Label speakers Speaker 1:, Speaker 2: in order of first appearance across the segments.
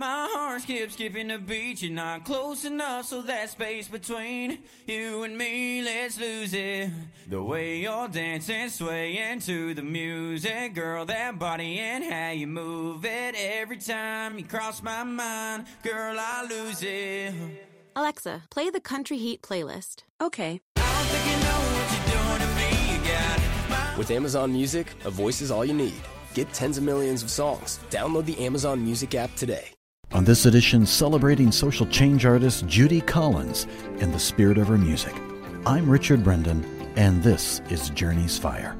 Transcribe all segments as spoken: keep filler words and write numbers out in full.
Speaker 1: My heart skips, skipping the beat. You're not close enough, so that space between you and me, let's lose it. The way you're dancing, swaying to the music, girl, that body and how you move it. Every time you cross my mind, girl, I lose it.
Speaker 2: Alexa, play the Country Heat playlist.
Speaker 3: Okay.
Speaker 1: I don't think you know what you're doing to me. You got my...
Speaker 4: With Amazon Music, a voice is all you need. Get tens of millions of songs. Download the Amazon Music app today.
Speaker 5: On this edition, celebrating social change artist Judy Collins in the spirit of her music. I'm Richard Brendan, and this is Journey's Fire.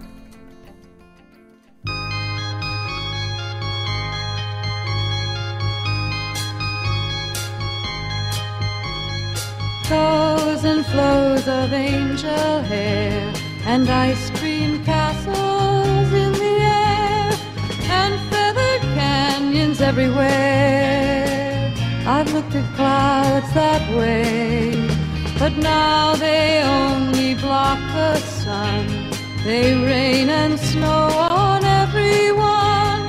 Speaker 6: Flows and flows of angel hair and ice cream castles in the air and feathered canyons everywhere. I've looked at clouds that way, but now they only block the sun. They rain and snow on everyone.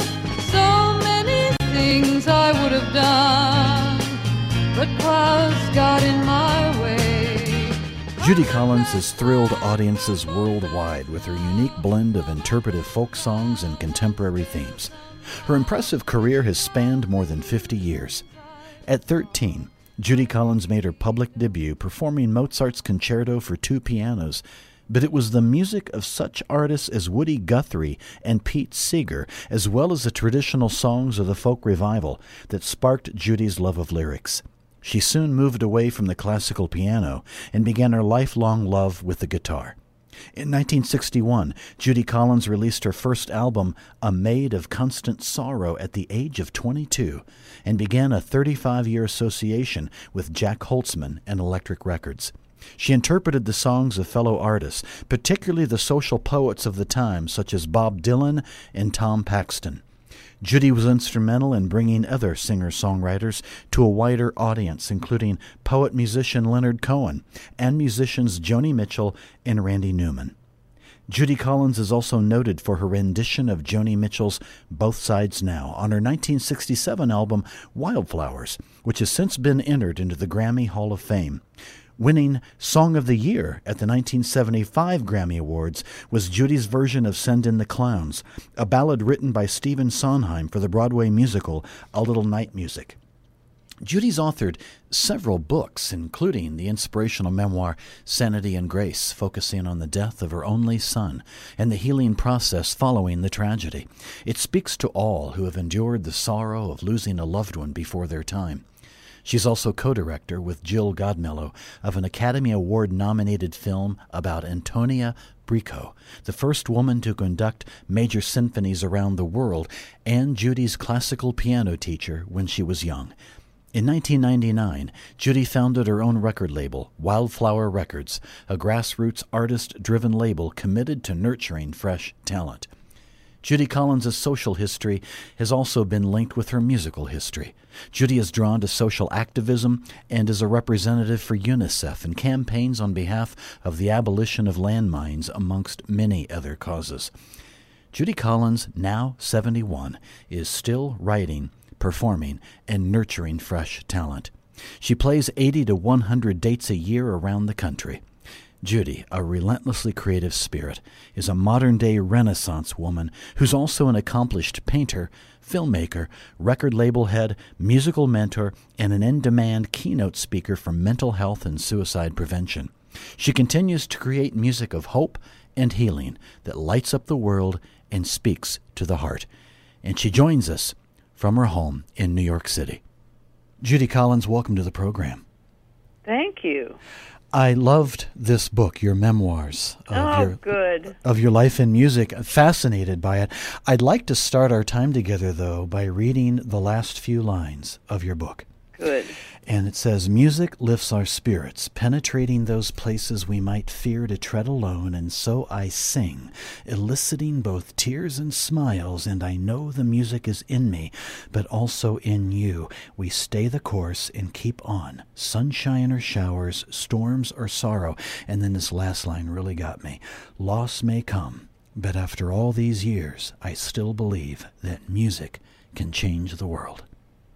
Speaker 6: So many things I would have done, but clouds got in my way.
Speaker 5: Judy Collins has thrilled audiences worldwide with her unique blend of interpretive folk songs and contemporary themes. Her impressive career has spanned more than fifty years. At thirteen, Judy Collins made her public debut performing Mozart's Concerto for Two Pianos, but it was the music of such artists as Woody Guthrie and Pete Seeger, as well as the traditional songs of the folk revival, that sparked Judy's love of lyrics. She soon moved away from the classical piano and began her lifelong love with the guitar. In nineteen sixty-one, Judy Collins released her first album, A Maid of Constant Sorrow, at the age of twenty-two, and began a thirty-five-year association with Jack Holtzman and Electric Records. She interpreted the songs of fellow artists, particularly the social poets of the time, such as Bob Dylan and Tom Paxton. Judy was instrumental in bringing other singer-songwriters to a wider audience, including poet-musician Leonard Cohen and musicians Joni Mitchell and Randy Newman. Judy Collins is also noted for her rendition of Joni Mitchell's Both Sides Now on her nineteen sixty-seven album Wildflowers, which has since been entered into the Grammy Hall of Fame. Winning Song of the Year at the nineteen seventy-five Grammy Awards was Judy's version of Send in the Clowns, a ballad written by Stephen Sondheim for the Broadway musical A Little Night Music. Judy's authored several books, including the inspirational memoir Sanity and Grace, focusing on the death of her only son and the healing process following the tragedy. It speaks to all who have endured the sorrow of losing a loved one before their time. She's also co-director with Jill Godmello of an Academy Award-nominated film about Antonia Bricco, the first woman to conduct major symphonies around the world, and Judy's classical piano teacher when she was young. In nineteen ninety-nine, Judy founded her own record label, Wildflower Records, a grassroots artist-driven label committed to nurturing fresh talent. Judy Collins' social history has also been linked with her musical history. Judy is drawn to social activism and is a representative for UNICEF and campaigns on behalf of the abolition of landmines, amongst many other causes. Judy Collins, now seventy-one, is still writing, performing, and nurturing fresh talent. She plays eighty to one hundred dates a year around the country. Judy, a relentlessly creative spirit, is a modern-day Renaissance woman who's also an accomplished painter, filmmaker, record label head, musical mentor, and an in-demand keynote speaker for mental health and suicide prevention. She continues to create music of hope and healing that lights up the world and speaks to the heart. And she joins us from her home in New York City. Judy Collins, welcome to the program.
Speaker 7: Thank you.
Speaker 5: I loved this book, your memoirs of,
Speaker 7: oh,
Speaker 5: your,
Speaker 7: good.
Speaker 5: of your life in music. I'm fascinated by it. I'd like to start our time together, though, by reading the last few lines of your book.
Speaker 7: Good.
Speaker 5: And it says, music lifts our spirits, penetrating those places we might fear to tread alone, and so I sing, eliciting both tears and smiles, and I know the music is in me, but also in you. We stay the course and keep on, sunshine or showers, storms or sorrow. And then this last line really got me. Loss may come, but after all these years, I still believe that music can change the world.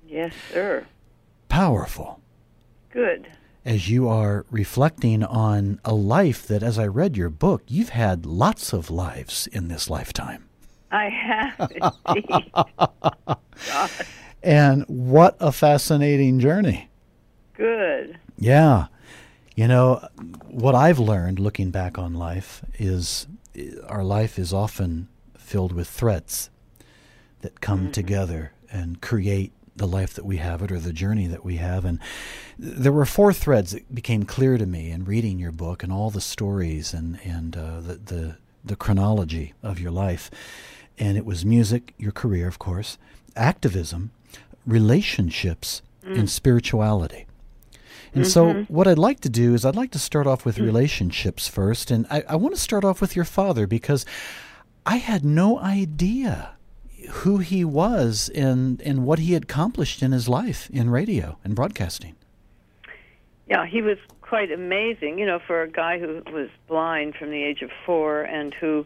Speaker 7: Yes, sir.
Speaker 5: Powerful.
Speaker 7: Good.
Speaker 5: As you are reflecting on a life that, as I read your book, you've had lots of lives in this lifetime.
Speaker 7: I have, indeed. God.
Speaker 5: And what a fascinating journey.
Speaker 7: Good.
Speaker 5: Yeah. You know, what I've learned looking back on life is our life is often filled with threads that come mm-hmm. together and create the life that we have it or the journey that we have. And there were four threads that became clear to me in reading your book and all the stories and, and uh, the, the, the chronology of your life. And it was music, your career, of course, activism, relationships, mm. and spirituality. And mm-hmm. so what I'd like to do is I'd like to start off with mm. relationships first. And I, I want to start off with your father because I had no idea who he was and, and what he had accomplished in his life in radio and broadcasting.
Speaker 7: Yeah, he was quite amazing, you know, for a guy who was blind from the age of four and who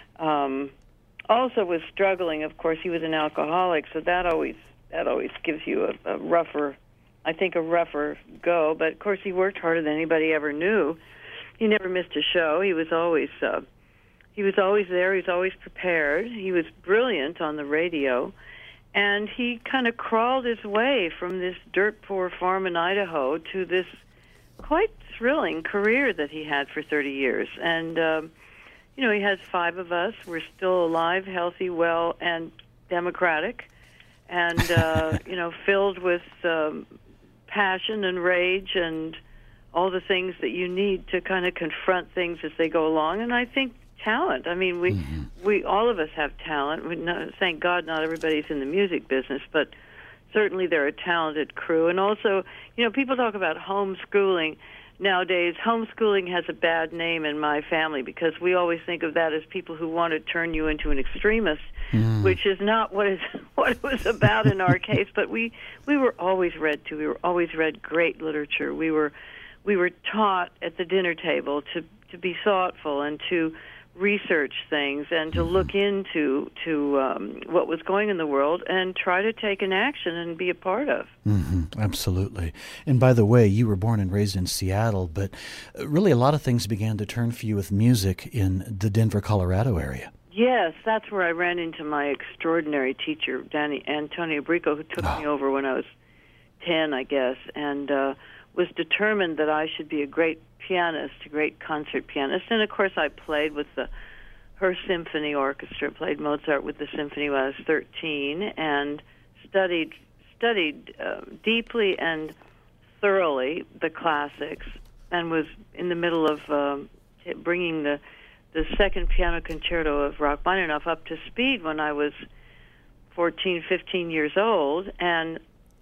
Speaker 7: um, also was struggling. Of course, he was an alcoholic, so that always that always gives you a, a rougher, I think, a rougher go. But, of course, he worked harder than anybody ever knew. He never missed a show. He was always... Uh, He was always there. He was always prepared. He was brilliant on the radio. And he kind of crawled his way from this dirt-poor farm in Idaho to this quite thrilling career that he had for thirty years. And, um, you know, he has five of us. We're still alive, healthy, well, and democratic. And, uh, you know, filled with um, passion and rage and all the things that you need to kind of confront things as they go along. And I think talent. I mean, we mm-hmm. we all of us have talent. We not, thank God, not everybody's in the music business, but certainly they're a talented crew. And also, you know, people talk about homeschooling nowadays. Homeschooling has a bad name in my family because we always think of that as people who want to turn you into an extremist, mm. which is not what is what it was about in our case. But we we were always read to. We were always read great literature. We were we were taught at the dinner table to to be thoughtful and to research things and to look into to um, what was going in the world and try to take an action and be a part of.
Speaker 5: Mm-hmm, absolutely. And by the way, you were born and raised in Seattle, but really a lot of things began to turn for you with music in the Denver, Colorado area.
Speaker 7: Yes, that's where I ran into my extraordinary teacher, Danny Antonio Brico, who took oh. me over when I was ten, I guess, and uh, was determined that I should be a great pianist, a great concert pianist. And, of course, I played with the her symphony orchestra, played Mozart with the symphony when I was thirteen, and studied studied uh, deeply and thoroughly the classics, and was in the middle of um, bringing the the second piano concerto of Rachmaninoff up to speed when I was fourteen, fifteen years old, and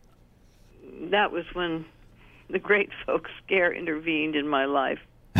Speaker 7: that was when the great folk scare intervened in my life.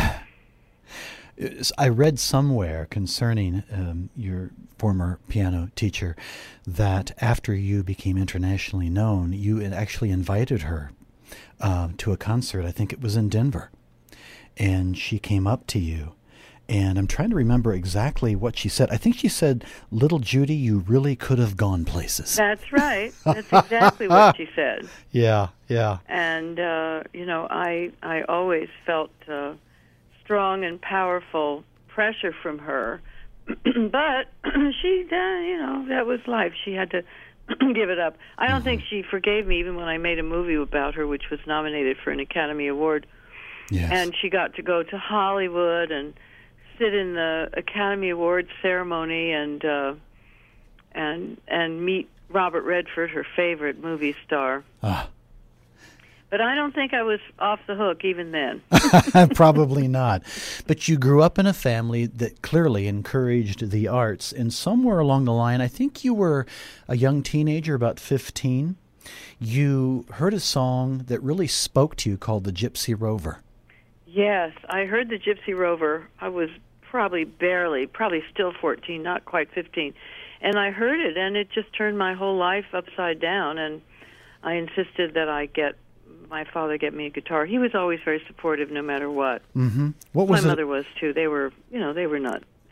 Speaker 5: I read somewhere concerning um, your former piano teacher that after you became internationally known, you had actually invited her uh, to a concert. I think it was in Denver. And she came up to you. And I'm trying to remember exactly what she said. I think she said, "Little Judy, you really could have gone places."
Speaker 7: That's right. That's exactly what she said.
Speaker 5: Yeah, yeah.
Speaker 7: And, uh, you know, I I always felt uh, strong and powerful pressure from her. But she, uh, you know, that was life. She had to give it up. I don't mm-hmm. think she forgave me even when I made a movie about her, which was nominated for an Academy Award.
Speaker 5: Yes.
Speaker 7: And she got to go to Hollywood and sit in the Academy Awards ceremony and uh, and and meet Robert Redford, her favorite movie star. Ah. But I don't think I was off the hook even then.
Speaker 5: Probably not. But you grew up in a family that clearly encouraged the arts, and somewhere along the line, I think you were a young teenager, about fifteen, you heard a song that really spoke to you called The Gypsy Rover.
Speaker 7: Yes, I heard The Gypsy Rover. I was probably barely, probably still fourteen, not quite fifteen. And I heard it, and it just turned my whole life upside down, and I insisted that I get, my father get me a guitar. He was always very supportive no matter what.
Speaker 5: Mm-hmm. What was
Speaker 7: My
Speaker 5: it?
Speaker 7: mother was, too. They were, you know, they were not,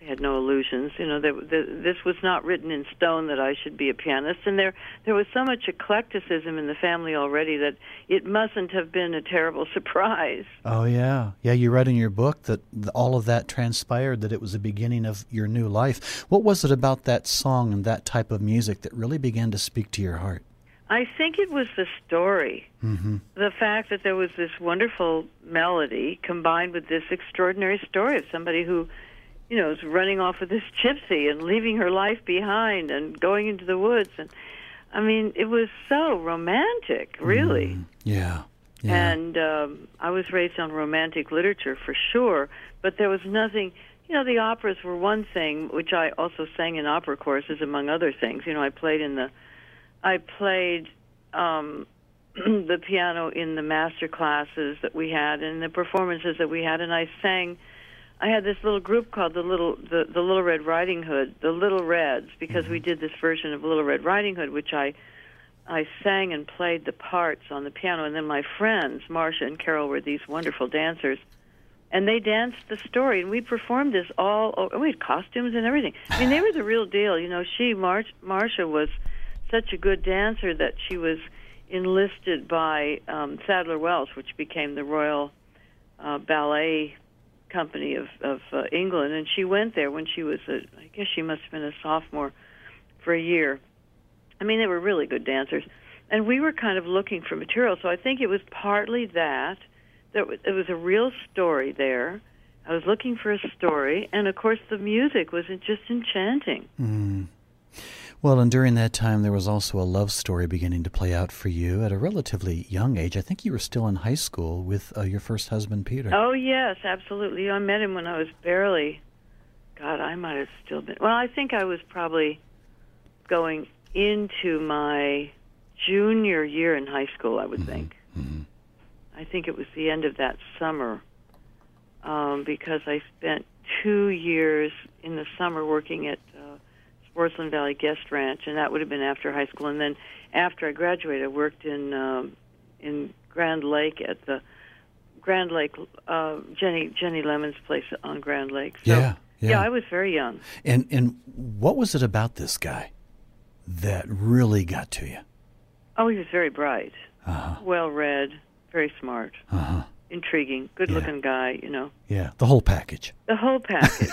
Speaker 7: They had no illusions. You know, they, the, this was not written in stone that I should be a pianist. And there there was so much eclecticism in the family already that it mustn't have been a terrible surprise.
Speaker 5: Oh, yeah. Yeah, you read in your book that th- all of that transpired, that it was the beginning of your new life. What was it about that song and that type of music that really began to speak to your heart?
Speaker 7: I think it was the story.
Speaker 5: Mm-hmm.
Speaker 7: The fact that there was this wonderful melody combined with this extraordinary story of somebody who, you know, is running off with this gypsy and leaving her life behind and going into the woods. And I mean, it was so romantic, really.
Speaker 5: Mm, yeah. yeah.
Speaker 7: And um, I was raised on romantic literature for sure, but there was nothing. You know, the operas were one thing, which I also sang in opera choruses, among other things. You know, I played in the, I played um, the piano in the master classes that we had and the performances that we had, and I sang. I had this little group called the Little the, the Little Red Riding Hood, the Little Reds, because mm-hmm. we did this version of Little Red Riding Hood, which I I sang and played the parts on the piano, and then my friends, Marcia and Carol, were these wonderful dancers. And they danced the story, and we performed this all. Oh, we had costumes and everything. I mean, they were the real deal. You know, she, Mar- Marcia, was such a good dancer that she was enlisted by um, Sadler Wells, which became the Royal uh, Ballet Company of, of uh, England. And she went there when she was, a, I guess she must have been a sophomore for a year. I mean, they were really good dancers. And we were kind of looking for material, so I think it was partly that. There was, it was a real story there. I was looking for a story, and of course the music was just enchanting.
Speaker 5: Mm. Well, and during that time there was also a love story beginning to play out for you at a relatively young age. I think you were still in high school with uh, your first husband, Peter.
Speaker 7: Oh, yes, absolutely. I met him when I was barely, God, I might have still been, well, I think I was probably going into my junior year in high school, I would mm-hmm. think. Mm-hmm. I think it was the end of that summer, um, because I spent two years in the summer working at uh, Sportsland Valley Guest Ranch, and that would have been after high school. And then after I graduated, I worked in um, in Grand Lake at the Grand Lake uh, Jenny Jenny Lemon's place on Grand Lake. So,
Speaker 5: yeah, yeah,
Speaker 7: yeah, I was very young.
Speaker 5: And and what was it about this guy that really got to you?
Speaker 7: Oh, he was very bright,
Speaker 5: uh-huh. well-read.
Speaker 7: Very smart,
Speaker 5: uh-huh.
Speaker 7: intriguing, good-looking yeah. guy, you know.
Speaker 5: Yeah, the whole package.
Speaker 7: The whole package.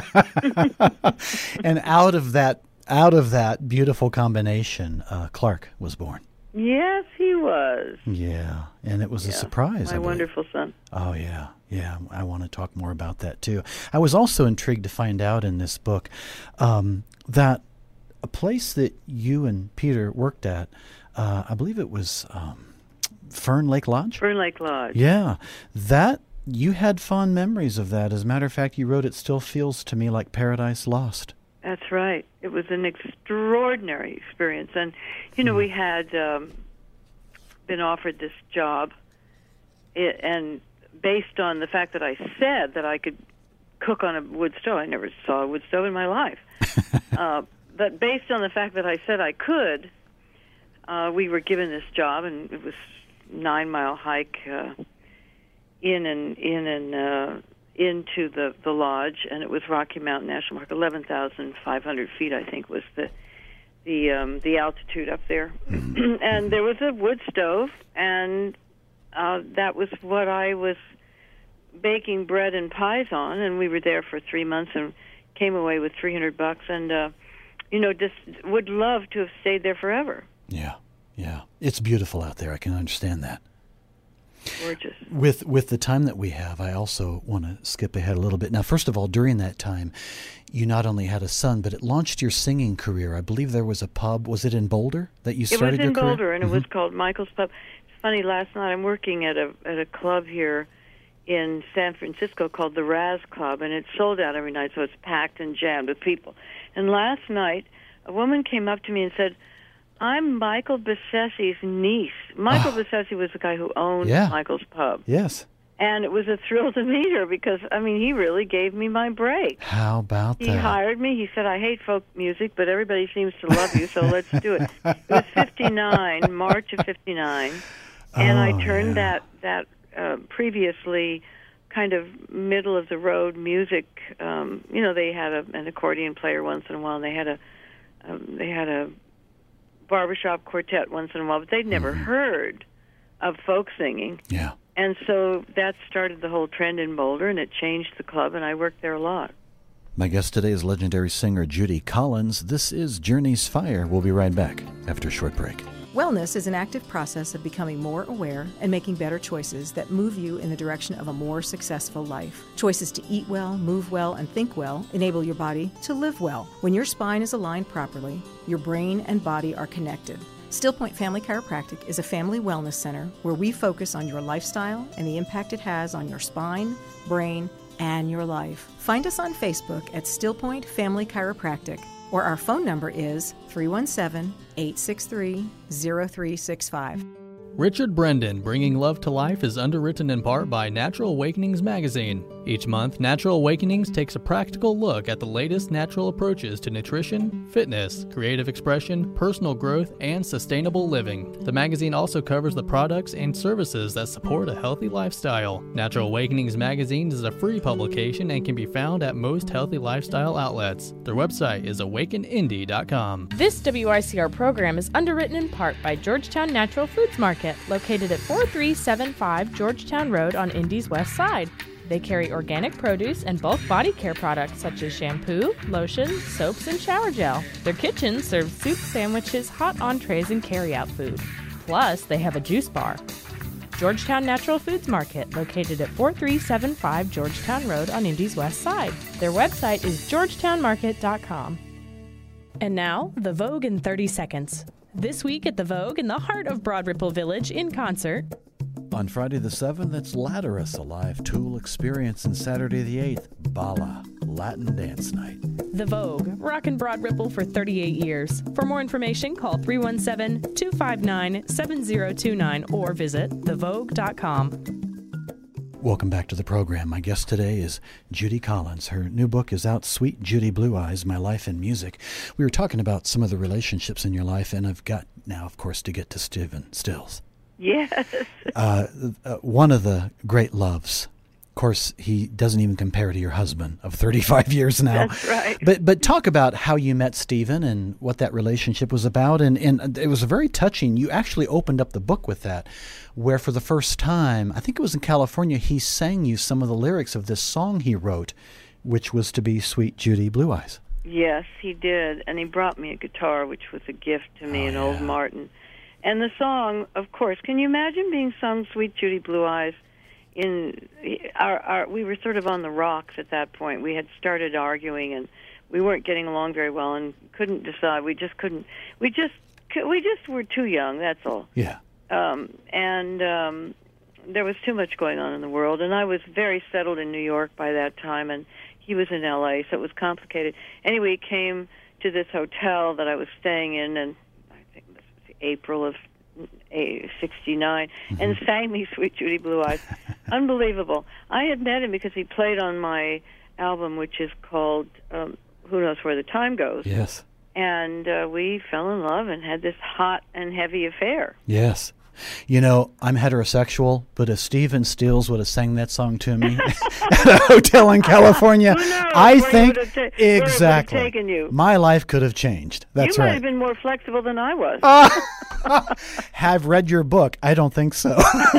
Speaker 5: And out of that, out of that beautiful combination, uh, Clark was born.
Speaker 7: Yes, he was.
Speaker 5: Yeah, and it was
Speaker 7: yeah.
Speaker 5: a surprise.
Speaker 7: My wonderful son.
Speaker 5: Oh yeah, yeah. I want to talk more about that too. I was also intrigued to find out in this book um, that a place that you and Peter worked at, uh, I believe it was. Um, Fern Lake Lodge?
Speaker 7: Fern Lake Lodge.
Speaker 5: Yeah. That, you had fond memories of that. As a matter of fact, you wrote, "It still feels to me like paradise lost."
Speaker 7: That's right. It was an extraordinary experience. And, you know, mm. we had um, been offered this job, it, and based on the fact that I said that I could cook on a wood stove, I never saw a wood stove in my life. uh, but based on the fact that I said I could, uh, we were given this job, and it was nine mile hike uh, in and in and uh, into the, the lodge, and it was Rocky Mountain National Park. Eleven thousand five hundred feet, I think, was the the um, the altitude up there. And there was a wood stove, and uh, that was what I was baking bread and pies on. And we were there for three months and came away with three hundred bucks, and uh, you know, just would love to have stayed there forever.
Speaker 5: Yeah. Yeah, it's beautiful out there. I can understand that.
Speaker 7: Gorgeous.
Speaker 5: With with the time that we have, I also want to skip ahead a little bit. Now, first of all, during that time, you not only had a son, but it launched your singing career. I believe there was a pub. Was it in Boulder that you started your career?
Speaker 7: It was in Boulder, and
Speaker 5: mm-hmm.
Speaker 7: it was called Michael's Pub. It's funny, last night I'm working at a at a club here in San Francisco called the Raz Club, and it's sold out every night, so it's packed and jammed with people. And last night, a woman came up to me and said, "I'm Michael Bessessi's niece." Michael oh. Bessessi was the guy who owned
Speaker 5: yeah.
Speaker 7: Michael's Pub.
Speaker 5: Yes.
Speaker 7: And it was a thrill to meet her because, I mean, he really gave me my break.
Speaker 5: How about
Speaker 7: he
Speaker 5: that?
Speaker 7: He hired me. He said, "I hate folk music, but everybody seems to love you, so let's do it." It was fifty-nine, March of fifty-nine, and
Speaker 5: oh,
Speaker 7: I turned
Speaker 5: yeah.
Speaker 7: that, that uh, previously kind of middle-of-the-road music. Um, you know, they had a, an accordion player once in a while, and they had a um, they had a barbershop quartet once in a while, but they'd never mm-hmm. heard of folk singing.
Speaker 5: Yeah.
Speaker 7: And so that started the whole trend in Boulder, and it changed the club, and I worked there a lot.
Speaker 5: My guest today is legendary singer Judy Collins. This is Journey's Fire. We'll be right back after a short break.
Speaker 3: Wellness is an active process of becoming more aware and making better choices that move you in the direction of a more successful life. Choices to eat well, move well, and think well enable your body to live well. When your spine is aligned properly, your brain and body are connected. Still Point Family Chiropractic is a family wellness center where we focus on your lifestyle and the impact it has on your spine, brain, and your life. Find us on Facebook at Still Point Family Chiropractic, or our phone number is three one seven, eight six three, zero three six five.
Speaker 8: Richard Brendan, Bringing Love to Life, is underwritten in part by Natural Awakenings magazine. Each month, Natural Awakenings takes a practical look at the latest natural approaches to nutrition, fitness, creative expression, personal growth, and sustainable living. The magazine also covers the products and services that support a healthy lifestyle. Natural Awakenings magazine is a free publication and can be found at most healthy lifestyle outlets. Their website is awaken indy dot com.
Speaker 9: This W I C R program is underwritten in part by Georgetown Natural Foods Market, located at four three seven five Georgetown Road on Indy's west side. They carry organic produce and bulk body care products such as shampoo, lotion, soaps, and shower gel. Their kitchen serves soup, sandwiches, hot entrees, and carry-out food. Plus, they have a juice bar. Georgetown Natural Foods Market, located at four three seven five Georgetown Road on Indy's west side. Their website is georgetown market dot com. And now, the Vogue in thirty seconds. This week at the Vogue in the heart of Broad Ripple Village in concert.
Speaker 5: On Friday the seventh, it's Latterus, a live Tool experience, and Saturday the eighth, Bala, Latin Dance Night.
Speaker 9: The Vogue, rockin' Broad Ripple for thirty-eight years. For more information, call three one seven, two five nine, seven zero two nine or visit the vogue dot com.
Speaker 5: Welcome back to the program. My guest today is Judy Collins. Her new book is out, Sweet Judy Blue Eyes, My Life in Music. We were talking about some of the relationships in your life, and I've got now, of course, to get to Stephen Stills.
Speaker 7: Yes.
Speaker 5: uh, uh, one of the great loves. Of course, he doesn't even compare to your husband of thirty-five years now.
Speaker 7: That's right.
Speaker 5: But but talk about how you met Stephen and what that relationship was about. And, and it was very touching. You actually opened up the book with that, where for the first time, I think it was in California, he sang you some of the lyrics of this song he wrote, which was to be Sweet Judy Blue Eyes.
Speaker 7: Yes, he did. And he brought me a guitar, which was a gift to me,
Speaker 5: oh,
Speaker 7: an
Speaker 5: yeah.
Speaker 7: old Martin. And the song, of course, can you imagine being sung Sweet Judy Blue Eyes? In our, our, we were sort of on the rocks at that point. We had started arguing, and we weren't getting along very well, and couldn't decide. We just couldn't. We just, we just were too young. That's all.
Speaker 5: Yeah.
Speaker 7: Um, and um, there was too much going on in the world, and I was very settled in New York by that time, and he was in L A, so it was complicated. Anyway, he came to this hotel that I was staying in, and I think this was April of sixty-nine, mm-hmm. and sang me Sweet Judy Blue Eyes. Unbelievable. I had met him because he played on my album, which is called um, Who Knows Where the Time Goes.
Speaker 5: Yes.
Speaker 7: And uh, we fell in love and had this hot and heavy affair.
Speaker 5: Yes. You know, I'm heterosexual, but if Stephen Stills would have sang that song to me at a hotel in California,
Speaker 7: Who knows
Speaker 5: I
Speaker 7: where
Speaker 5: think
Speaker 7: ta-
Speaker 5: exactly
Speaker 7: where it would have taken you.
Speaker 5: My life could have changed. That's
Speaker 7: you might
Speaker 5: right.
Speaker 7: have been more flexible than I was.
Speaker 5: Uh, have read your book? I don't think so.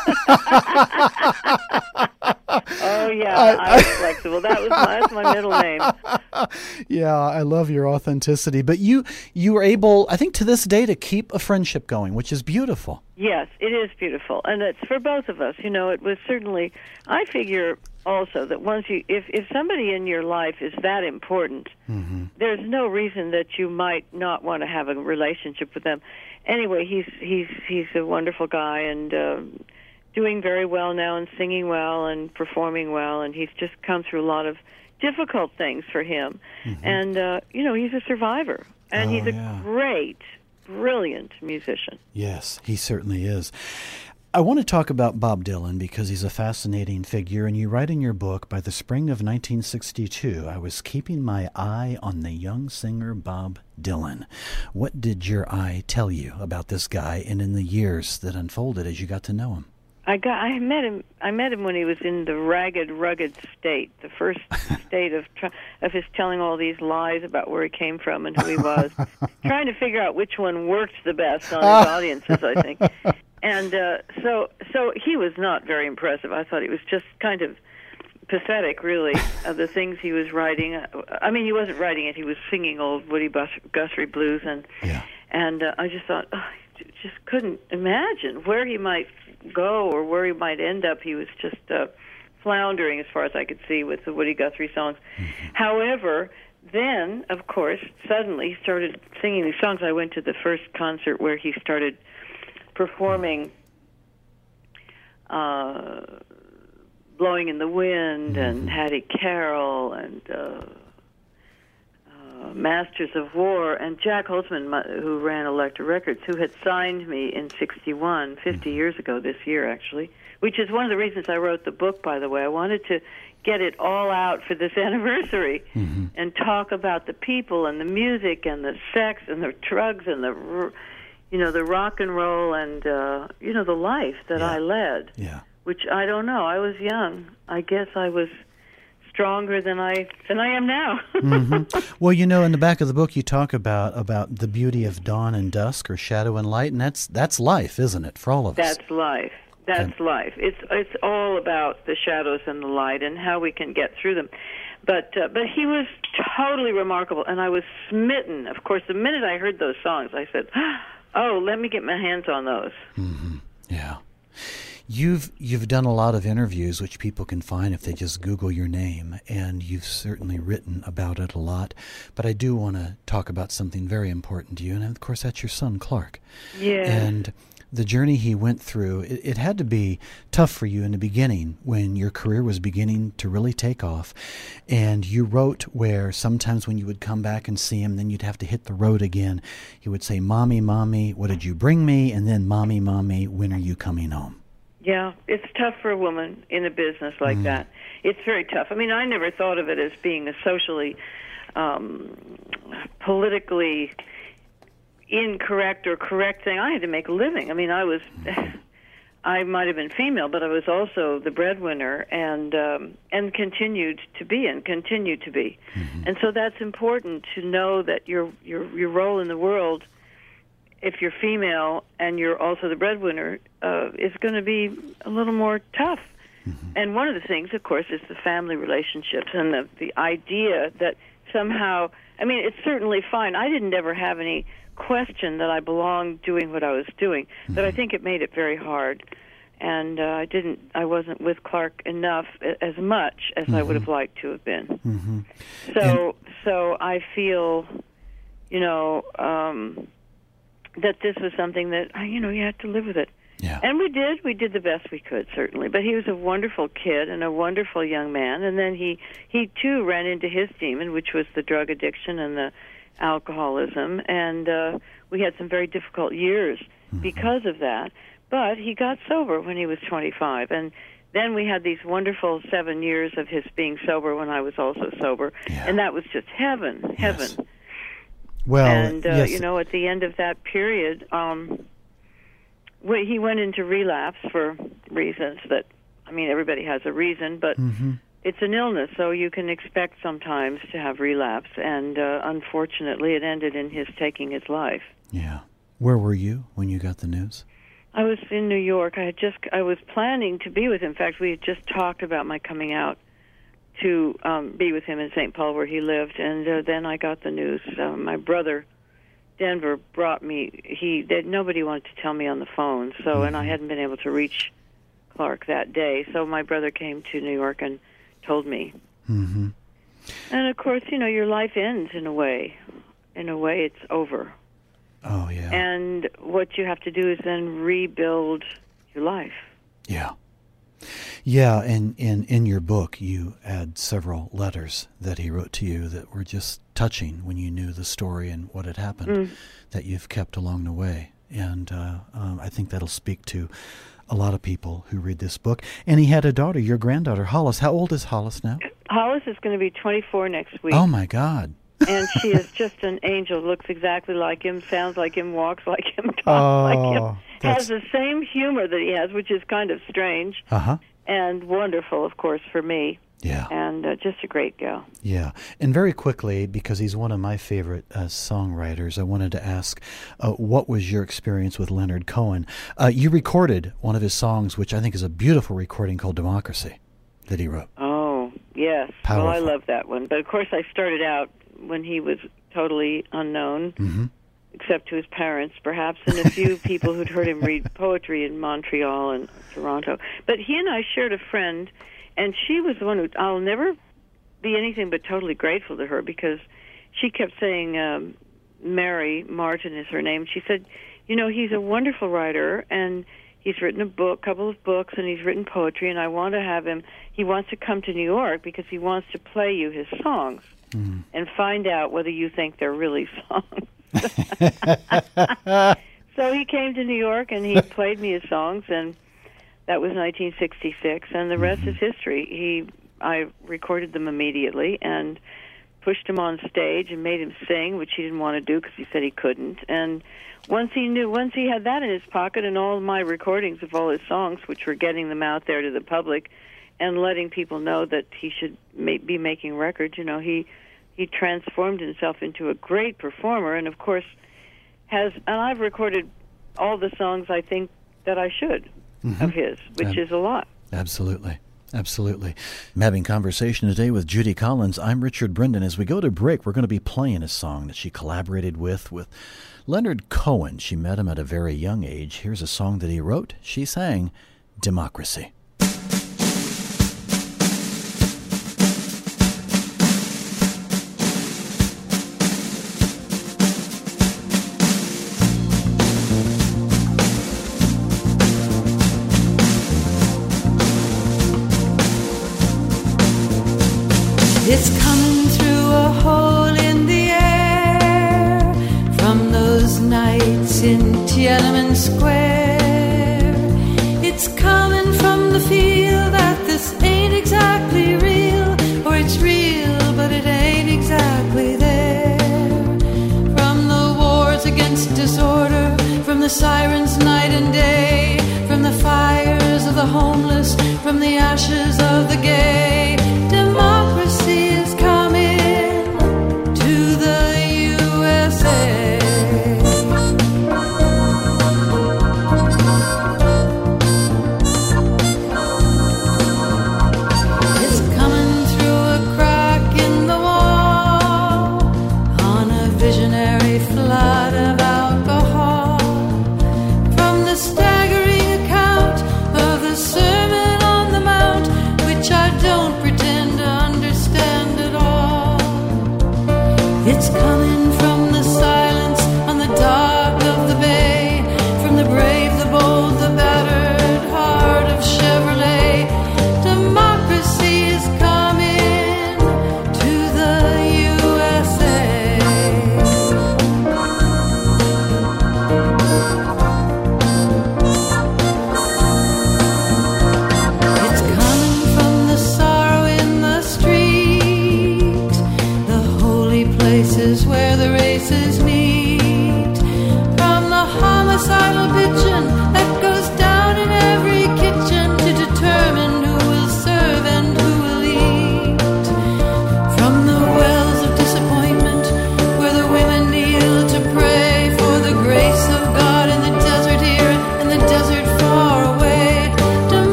Speaker 7: Oh yeah, I, I was flexible. That was my, that's my middle name.
Speaker 5: Yeah, I love your authenticity. But you you were able, I think, to this day, to keep a friendship going, which is beautiful.
Speaker 7: Yes, it is beautiful, and it's for both of us. You know, it was certainly. I figure also that once you, if if somebody in your life is that important, mm-hmm. there's no reason that you might not want to have a relationship with them. Anyway, he's he's he's a wonderful guy, and. Uh, doing very well now and singing well and performing well, and he's just come through a lot of difficult things for him. Mm-hmm. And, uh, you know, he's a survivor, and
Speaker 5: oh,
Speaker 7: he's a
Speaker 5: yeah.
Speaker 7: great, brilliant musician.
Speaker 5: Yes, he certainly is. I want to talk about Bob Dylan because he's a fascinating figure, and you write in your book, by the spring of nineteen sixty-two, I was keeping my eye on the young singer Bob Dylan. What did your eye tell you about this guy and in the years that unfolded as you got to know him?
Speaker 7: I got. I met him. I met him when he was in the ragged, rugged state, the first state of tr- of his telling all these lies about where he came from and who he was, trying to figure out which one worked the best on his audiences. I think, and uh, so so he was not very impressive. I thought he was just kind of pathetic, really, of the things he was writing. I mean, he wasn't writing it; he was singing old Woody Bus- Guthrie blues, and
Speaker 5: Yeah.
Speaker 7: and uh, I just thought, oh, I just couldn't imagine where he might go or where he might end up. He was just uh, floundering as far as I could see with the Woody Guthrie songs. Mm-hmm. However, then, of course, suddenly he started singing these songs. I went to the first concert where he started performing uh, Blowing in the Wind mm-hmm. and Hattie Carroll and uh, uh, Masters of War, and Jack Holtzman, my, who ran Elektra Records, who had signed me in sixty-one, fifty years ago this year, actually, which is one of the reasons I wrote the book, by the way. I wanted to get it all out for this anniversary mm-hmm. and talk about the people and the music and the sex and the drugs and the, you know, the rock and roll and, uh, you know, the life that
Speaker 5: yeah.
Speaker 7: I led.
Speaker 5: Yeah.
Speaker 7: Which I don't know. I was young. I guess I was stronger than I than I am now.
Speaker 5: mm-hmm. Well, you know, in the back of the book, you talk about about the beauty of dawn and dusk, or shadow and light, and that's that's life, isn't it, for all of us?
Speaker 7: That's life. That's and, life. It's it's all about the shadows and the light and how we can get through them. But uh, but he was totally remarkable, and I was smitten. Of course, the minute I heard those songs, I said, "Oh, let me get my hands on those."
Speaker 5: Mm-hmm. Yeah. You've you've done a lot of interviews, which people can find if they just Google your name, and you've certainly written about it a lot. But I do want to talk about something very important to you, and of course that's your son, Clark.
Speaker 7: Yeah.
Speaker 5: And the journey he went through, it, it had to be tough for you in the beginning when your career was beginning to really take off. And you wrote where sometimes when you would come back and see him, then you'd have to hit the road again. He would say, "Mommy, Mommy, what did you bring me?" And then, "Mommy, Mommy, when are you coming home?"
Speaker 7: Yeah, it's tough for a woman in a business like mm. that. It's very tough. I mean, I never thought of it as being a socially, um, politically incorrect or correct thing. I had to make a living. I mean, I was, I might have been female, but I was also the breadwinner, and um, and continued to be, and continue to be. Mm-hmm. And so that's important to know that your your your role in the world, if you're female and you're also the breadwinner, uh, is going to be a little more tough. Mm-hmm. And one of the things, of course, is the family relationships and the, the idea that somehow, I mean, it's certainly fine. I didn't ever have any question that I belonged doing what I was doing, mm-hmm. but I think it made it very hard. And uh, I didn't, I wasn't with Clark enough, as much as mm-hmm. I would have liked to have been.
Speaker 5: Mm-hmm.
Speaker 7: So,
Speaker 5: and-
Speaker 7: so I feel, you know, um, that this was something that, you know, you had to live with it.
Speaker 5: Yeah.
Speaker 7: And we did. We did the best we could, certainly. But he was a wonderful kid and a wonderful young man. And then he, he too, ran into his demon, which was the drug addiction and the alcoholism. And uh, we had some very difficult years mm-hmm. because of that. But he got sober when he was twenty-five. And then we had these wonderful seven years of his being sober when I was also sober.
Speaker 5: Yeah.
Speaker 7: And that was just heaven, heaven.
Speaker 5: Yes. Well,
Speaker 7: and, uh,
Speaker 5: yes.
Speaker 7: you know, at the end of that period, um, we, he went into relapse for reasons that, I mean, everybody has a reason, but
Speaker 5: mm-hmm.
Speaker 7: it's an illness, so you can expect sometimes to have relapse. And uh, unfortunately, it ended in his taking his life.
Speaker 5: Yeah. Where were you when you got the news?
Speaker 7: I was in New York. I had just, I was planning to be with him. In fact, we had just talked about my coming out to um, be with him in Saint Paul, where he lived, and uh, then I got the news. Uh, my brother, Denver, brought me. He they, nobody wanted to tell me on the phone, so mm-hmm. and I hadn't been able to reach Clark that day. So my brother came to New York and told me.
Speaker 5: Mm-hmm.
Speaker 7: And of course, you know, your life ends in a way. In a way, it's over.
Speaker 5: Oh yeah.
Speaker 7: And what you have to do is then rebuild your life.
Speaker 5: Yeah. Yeah, and in, in your book, you add several letters that he wrote to you that were just touching when you knew the story and what had happened mm. that you've kept along the way. And uh, um, I think that'll speak to a lot of people who read this book. And he had a daughter, your granddaughter, Hollis. How old is Hollis now?
Speaker 7: Hollis is going to be twenty-four next week.
Speaker 5: Oh, my God.
Speaker 7: And she is just an angel, looks exactly like him, sounds like him, walks like him, talks
Speaker 5: oh,
Speaker 7: like him. has the same humor that he has, which is kind of strange
Speaker 5: uh-huh.
Speaker 7: and wonderful, of course, for me.
Speaker 5: Yeah.
Speaker 7: And uh, just a great gal.
Speaker 5: Yeah. And very quickly, because he's one of my favorite uh, songwriters, I wanted to ask, uh, what was your experience with Leonard Cohen? Uh, you recorded one of his songs, which I think is a beautiful recording called Democracy, that he wrote.
Speaker 7: Oh, yes.
Speaker 5: Powerful.
Speaker 7: Well, I love that one. But, of course, I started out when he was totally unknown,
Speaker 5: mm-hmm.
Speaker 7: except to his parents, perhaps, and a few people who'd heard him read poetry in Montreal and Toronto. But he and I shared a friend, and she was the one who, I'll never be anything but totally grateful to her, because she kept saying, um, Mary Martin is her name. She said, you know, he's a wonderful writer, and he's written a book, couple of books, and he's written poetry, and I want to have him, he wants to come to New York because he wants to play you his songs mm. and find out whether you think they're really songs. So he came to New York, and he played me his songs, and that was nineteen sixty-six, and the rest mm-hmm. is history. He, I recorded them immediately and pushed him on stage and made him sing, which he didn't want to do because he said he couldn't. And once he knew, once he had that in his pocket and all my recordings of all his songs, which were getting them out there to the public and letting people know that he should ma- be making records, you know, he he transformed himself into a great performer. And of course, has and I've recorded all the songs I think that I should. Mm-hmm. of his, which Ab- is a lot.
Speaker 5: Absolutely. Absolutely. I'm having conversation today with Judy Collins. I'm Richard Brendan. As we go to break, we're going to be playing a song that she collaborated with, with Leonard Cohen. She met him at a very young age. Here's a song that he wrote. She sang Democracy.
Speaker 6: It's coming through a hole in the air from those nights in Tiananmen Square. It's coming from the feel that this ain't exactly real, or it's real but it ain't exactly there. From the wars against disorder, from the sirens night and day, from the fires of the homeless, from the ashes of the gay. Democracy is coming to the U S A. It's coming through a crack in the wall on a visionary flood of alcohol. From the staggering account of the Sermon on the Mount, which I don't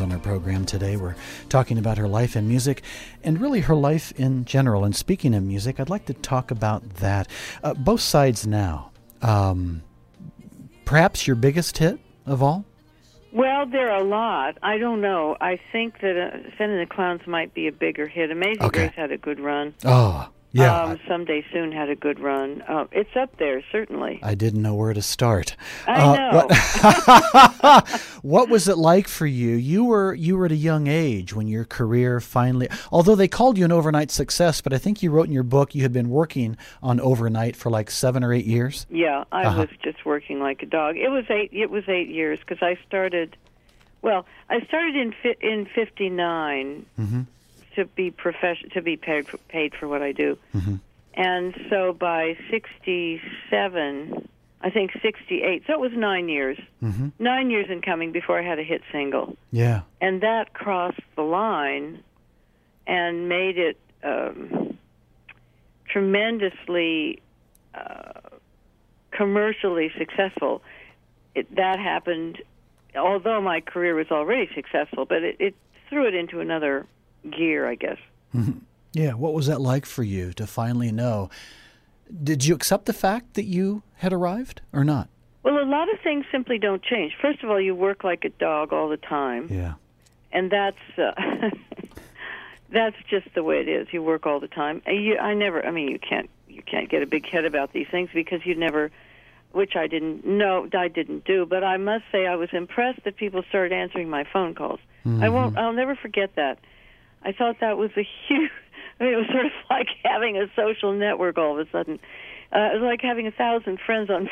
Speaker 5: on our program today. We're talking about her life in music and really her life in general. And speaking of music, I'd like to talk about that. Uh, both sides now. Um, perhaps your biggest hit of all?
Speaker 7: Well, there are a lot. I don't know. I think that uh, Sending the Clowns might be a bigger hit. Amazing
Speaker 5: Okay.
Speaker 7: Grace had a good run.
Speaker 5: Oh, yeah.
Speaker 7: Um, Someday Soon had a good run. Uh, it's up there, certainly.
Speaker 5: I didn't know where to start.
Speaker 7: I
Speaker 5: Uh,
Speaker 7: know.
Speaker 5: What, what was it like for you? You were you were at a young age when your career finally, although they called you an overnight success, but I think you wrote in your book you had been working on overnight for like seven or eight years.
Speaker 7: Yeah, I
Speaker 5: Uh-huh.
Speaker 7: was just working like a dog. It was eight. It was eight years because I started. Well, I started in fi- in fifty-nine
Speaker 5: Mm-hmm.
Speaker 7: to be profession to be paid for, paid for what I do,
Speaker 5: Mm-hmm.
Speaker 7: and so by sixty-seven, I think sixty-eight. So it was nine years.
Speaker 5: Mm-hmm.
Speaker 7: Nine years in coming before I had a hit single,
Speaker 5: Yeah.
Speaker 7: and that crossed the line and made it um, tremendously uh, commercially successful. It, that happened, although my career was already successful, but it, it threw it into another gear, I guess.
Speaker 5: Mm-hmm. Yeah. What was that like for you to finally know? Did you accept the fact that you had arrived or not?
Speaker 7: Well, a lot of things simply don't change. First of all, you work like a dog all the time,
Speaker 5: Yeah.
Speaker 7: and that's uh, that's just the way it is. You work all the time. And you, I never. I mean, you can't you can't get a big head about these things because you never. Which I didn't know, I didn't do, but I must say I was impressed that people started answering my phone calls.
Speaker 5: Mm-hmm.
Speaker 7: I won't. I'll never forget that. I thought that was a huge. I mean, it was sort of like having a social network all of a sudden. Uh, it was like having a thousand friends on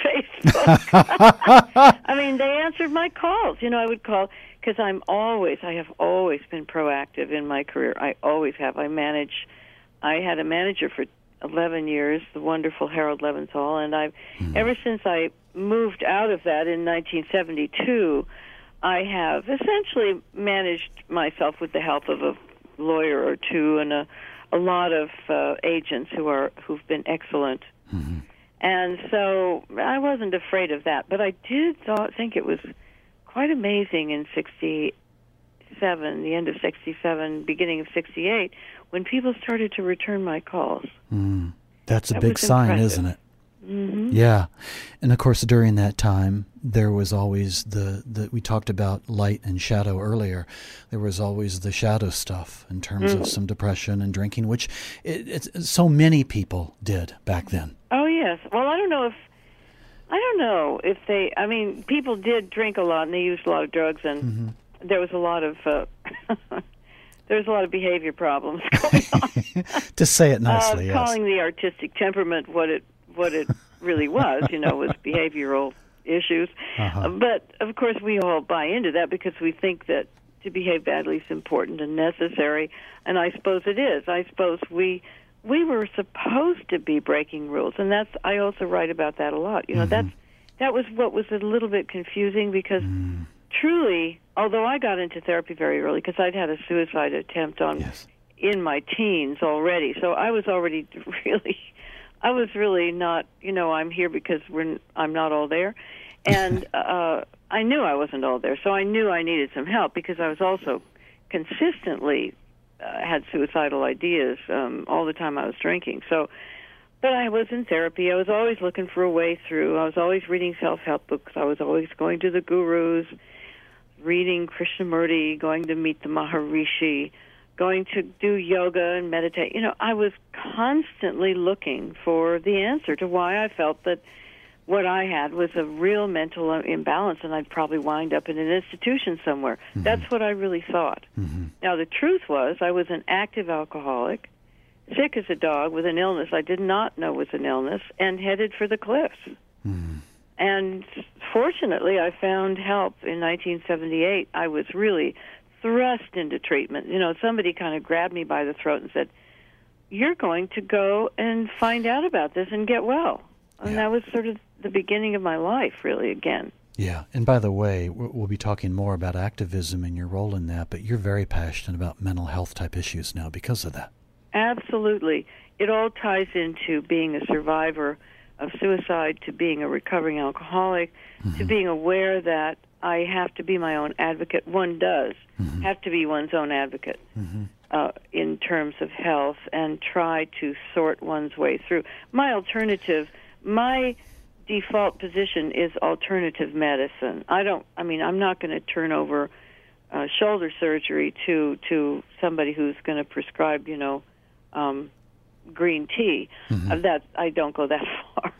Speaker 7: Facebook. I mean, they answered my calls. You know, I would call because I'm always. I have always been proactive in my career. I always have. I manage. I had a manager for eleven years, the wonderful Harold Leventhal, and I've mm. ever since I moved out of that in nineteen seventy-two, I have essentially managed myself with the help of a lawyer or two and a, a lot of uh, agents who are who've been excellent. Mm-hmm. And so I wasn't afraid of that, but I did thought, think it was quite amazing in sixty-seven, the end of sixty-seven, beginning of sixty-eight, when people started to return my calls.
Speaker 5: Mm, that's a
Speaker 7: that
Speaker 5: big sign,
Speaker 7: impressive.
Speaker 5: isn't it?
Speaker 7: Mm-hmm.
Speaker 5: Yeah. And of course, during that time, there was always the, the, we talked about light and shadow earlier. There was always the shadow stuff in terms mm. of some depression and drinking, which it, it's, so many people did back then.
Speaker 7: Oh, yes. Well, I don't know if, I don't know if they, I mean, people did drink a lot and they used a lot of drugs, and mm-hmm. there was a lot of, uh, there was a lot of behavior problems going on.
Speaker 5: To say it nicely,
Speaker 7: uh,
Speaker 5: yes.
Speaker 7: Calling the artistic temperament what it what it really was, you know, was behavioral issues.
Speaker 5: Uh-huh.
Speaker 7: Uh, but, of course, we all buy into that because we think that to behave badly is important and necessary, and I suppose it is. I suppose we we were supposed to be breaking rules, and that's I also write about that a lot. You know, mm-hmm. that's that was what was a little bit confusing because mm. truly, although I got into therapy very early because I'd had a suicide attempt on
Speaker 5: yes.
Speaker 7: in my teens already, so I was already really... I was really not, you know, I'm here because we're, I'm not all there. And uh, I knew I wasn't all there, so I knew I needed some help because I was also consistently uh, had suicidal ideas um, all the time I was drinking. So, but I was in therapy. I was always looking for a way through. I was always reading self-help books. I was always going to the gurus, reading Krishnamurti, going to meet the Maharishi, going to do yoga and meditate. You know, I was constantly looking for the answer to why I felt that what I had was a real mental imbalance and I'd probably wind up in an institution somewhere. Mm-hmm. That's what I really thought. Mm-hmm. Now, the truth was I was an active alcoholic, sick as a dog with an illness I did not know was an illness, and headed for the cliffs. Mm-hmm. And fortunately, I found help in nineteen seventy-eight. I was really thrust into treatment. You know, somebody kind of grabbed me by the throat and said, you're going to go and find out about this and get well. And
Speaker 5: yeah.
Speaker 7: that was sort of the beginning of my life, really, again.
Speaker 5: Yeah. And by the way, we'll be talking more about activism and your role in that, but you're very passionate about mental health type issues now because of that.
Speaker 7: Absolutely. It all ties into being a survivor of suicide, to being a recovering alcoholic, mm-hmm. to being aware that I have to be my own advocate. One does mm-hmm. have to be one's own advocate mm-hmm. uh, in terms of health and try to sort one's way through. My alternative, my default position is alternative medicine. I don't, I mean, I'm not going to turn over uh, shoulder surgery to, to somebody who's going to prescribe, you know, um, green tea. Mm-hmm. Uh, that I don't go that far.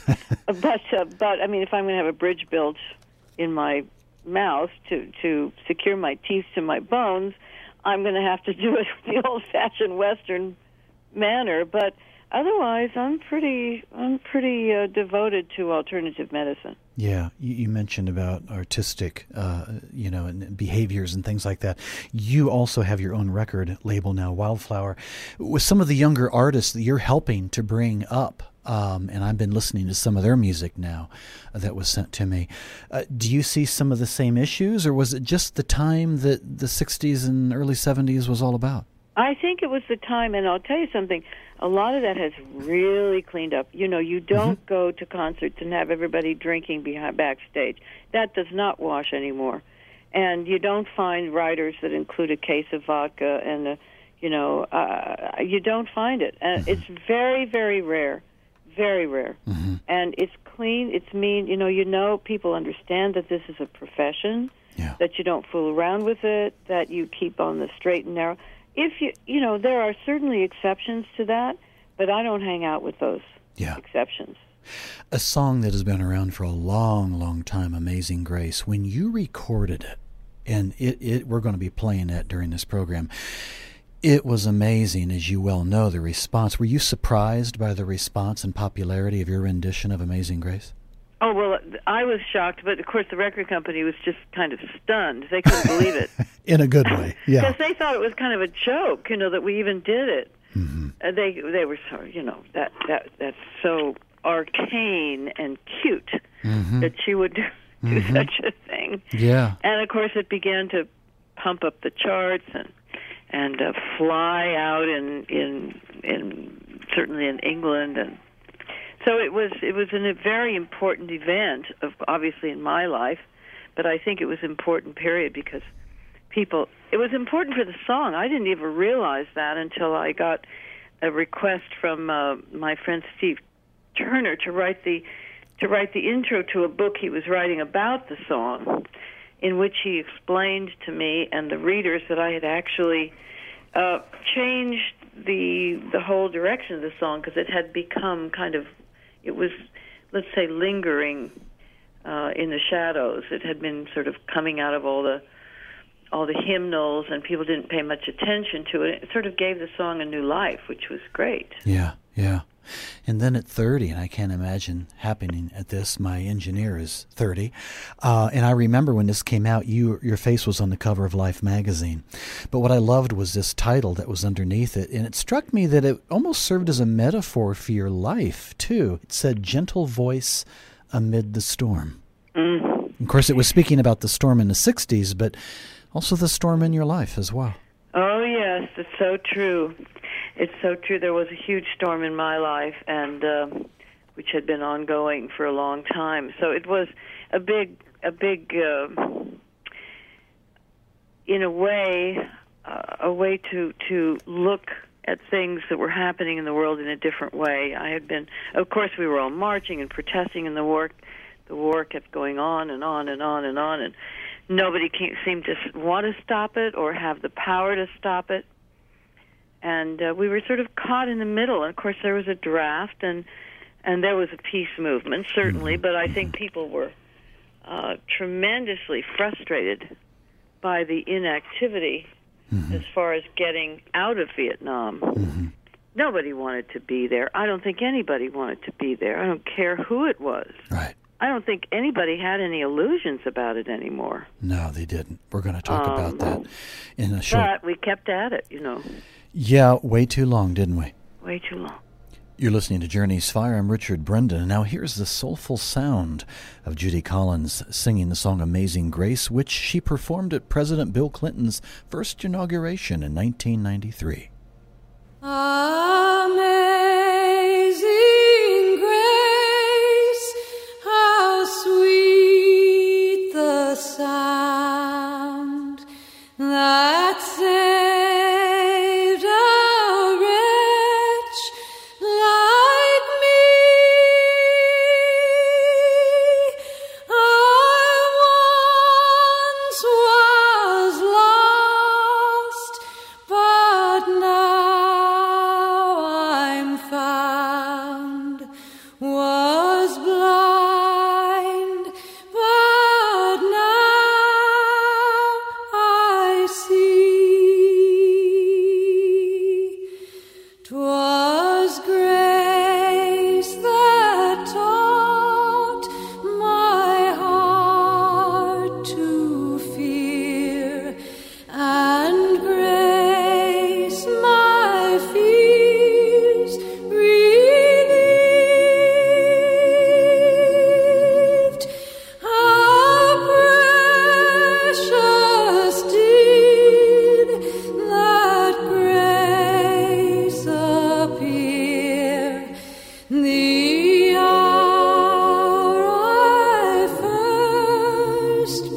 Speaker 7: but, uh, but, I mean, if I'm going to have a bridge built in my mouth to, to secure my teeth to my bones, I'm going to have to do it the old-fashioned Western manner. But otherwise, I'm pretty I'm pretty uh, devoted to alternative medicine.
Speaker 5: Yeah, you, you mentioned about artistic, uh, you know, and behaviors and things like that. You also have your own record label now, Wildflower, with some of the younger artists that you're helping to bring up. Um, and I've been listening to some of their music now uh, that was sent to me. Uh, do you see some of the same issues, or was it just the time that the sixties and early seventies was all about?
Speaker 7: I think it was the time, and I'll tell you something, a lot of that has really cleaned up. You know, you don't mm-hmm. go to concerts and have everybody drinking behind backstage. That does not wash anymore. And you don't find writers that include a case of vodka and, a, you know, uh, you don't find it. And mm-hmm. it's very, very rare. Very rare. Mm-hmm. And it's clean, it's mean. You know, you know, people understand that this is a profession, yeah. that you don't fool around with it, that you keep on the straight and narrow. If you, you know, there are certainly exceptions to that, but I don't hang out with those yeah. exceptions.
Speaker 5: A song that has been around for a long, long time, Amazing Grace, when you recorded it, and it, it we're going to be playing that during this program, it was amazing, as you well know, the response. Were you surprised by the response and popularity of your rendition of Amazing Grace?
Speaker 7: Oh, well, I was shocked, but of course the record company was just kind of stunned. They couldn't believe it.
Speaker 5: In a good way, yeah.
Speaker 7: Because they thought it was kind of a joke, you know, that we even did it. Mm-hmm. Uh, they they were so, you know, that, that that's so arcane and cute mm-hmm. that she would do, do mm-hmm. such a thing.
Speaker 5: Yeah.
Speaker 7: And, of course, it began to pump up the charts and and uh, fly out in, in in certainly in England, and so it was it was an, a very important event, of obviously in my life, but I think it was an important period because people. It was important for the song. I didn't even realize that until I got a request from uh, my friend Steve Turner to write the to write the intro to a book he was writing about the song, in which he explained to me and the readers that I had actually uh, changed the the whole direction of the song because it had become kind of, it was, let's say, lingering uh, in the shadows. It had been sort of coming out of all the all the hymnals, and people didn't pay much attention to it. It sort of gave the song a new life, which was great.
Speaker 5: Yeah, yeah. And then at thirty, and I can't imagine happening at this, my engineer is thirty, uh, and I remember when this came out, you your face was on the cover of Life magazine. But what I loved was this title that was underneath it, and it struck me that it almost served as a metaphor for your life, too. It said, "Gentle voice amid the storm." Mm. Of course, it was speaking about the storm in the sixties, but also the storm in your life as well.
Speaker 7: Oh, yes, it's so true. It's so true. There was a huge storm in my life, and uh, which had been ongoing for a long time. So it was a big, a big, uh, in a way, uh, a way to to look at things that were happening in the world in a different way. I had been, of course, we were all marching and protesting, and the war, the war kept going on and on and on and on, and nobody came, seemed to want to stop it or have the power to stop it. And uh, we were sort of caught in the middle. And, of course, there was a draft, and and there was a peace movement, certainly, but I think people were uh, tremendously frustrated by the inactivity mm-hmm. as far as getting out of Vietnam. Mm-hmm. Nobody wanted to be there. I don't think anybody wanted to be there. I don't care who it was.
Speaker 5: Right.
Speaker 7: I don't think anybody had any illusions about it anymore.
Speaker 5: No, they didn't. We're going to talk um, about that in a short...
Speaker 7: But we kept at it, you know.
Speaker 5: Yeah, way too long, didn't we?
Speaker 7: Way too long.
Speaker 5: You're listening to Journey's Fire. I'm Richard Brendan, and now here's the soulful sound of Judy Collins singing the song Amazing Grace, which she performed at President Bill Clinton's first inauguration in nineteen ninety-three.
Speaker 6: Amazing Grace, how sweet the sound that saved a wretch like me. I once was lost, but now I'm found. Was blind, but now I see. 'Twas grace that taught my heart to fear, and grace my fears relieved. A precious deed that grace appear. The hour I first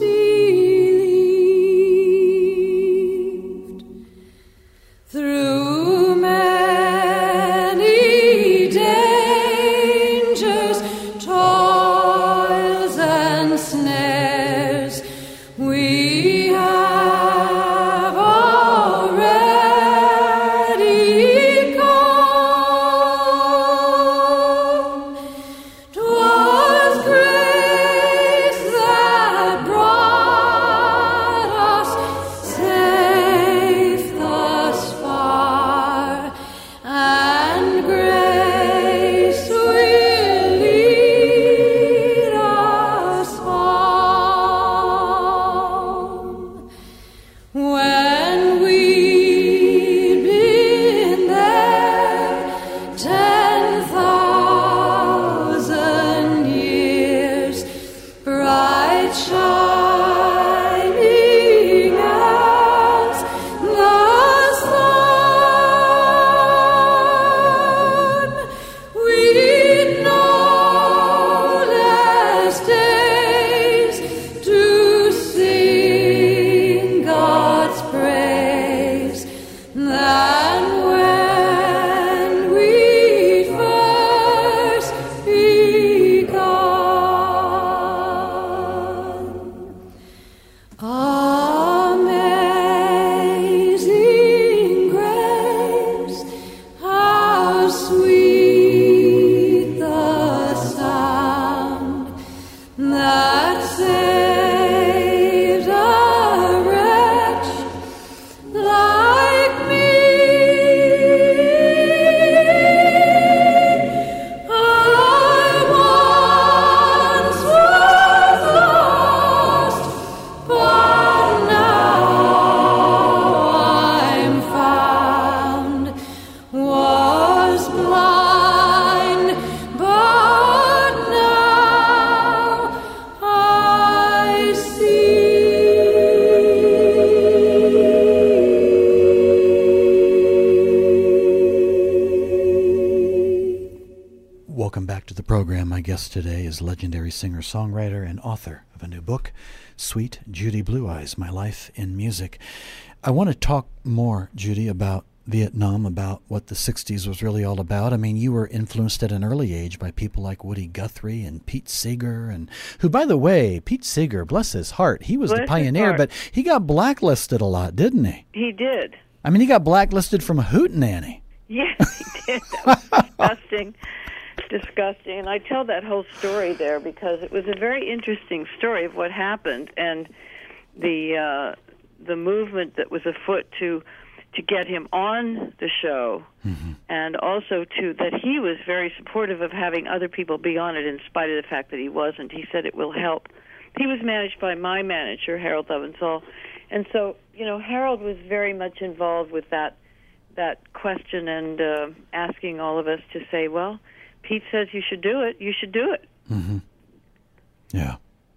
Speaker 6: believed. Through many dangers, toils, and snares, we have already come. 'Twas grace that brought us safe thus far, and grace will lead us home. When we'd been there ten thousand years, bright shining as the sun, we'd no less days to sing God's praise than when we first begun. Amazing grace, how sweet the sound that saved a wretch like me. I once was lost, but now I'm found. Was blind, but now I see.
Speaker 5: Welcome back to the program. My guest today is legendary singer-songwriter and author of a new book, Sweet Judy Blue Eyes, My Life in Music. I want to talk more, Judy, about Vietnam, about what the sixties was really all about. I mean, you were influenced at an early age by people like Woody Guthrie and Pete Seeger, and who, by the way, Pete Seeger, bless his heart, he was
Speaker 7: Bless
Speaker 5: the
Speaker 7: his
Speaker 5: pioneer,
Speaker 7: heart.
Speaker 5: but he got blacklisted a lot, didn't he?
Speaker 7: He did.
Speaker 5: I mean, he got blacklisted from a hootenanny.
Speaker 7: Yes, he did. That was disgusting. Disgusting. And I tell that whole story there because it was a very interesting story of what happened and the uh, the movement that was afoot to to get him on the show, mm-hmm. and also to that he was very supportive of having other people be on it in spite of the fact that he wasn't. He said it will help. He was managed by my manager, Harold Leventhal, and so, you know, Harold was very much involved with that that question and uh, asking all of us to say, well, Pete says you should do it, you should do it.
Speaker 5: Mm-hmm. Yeah.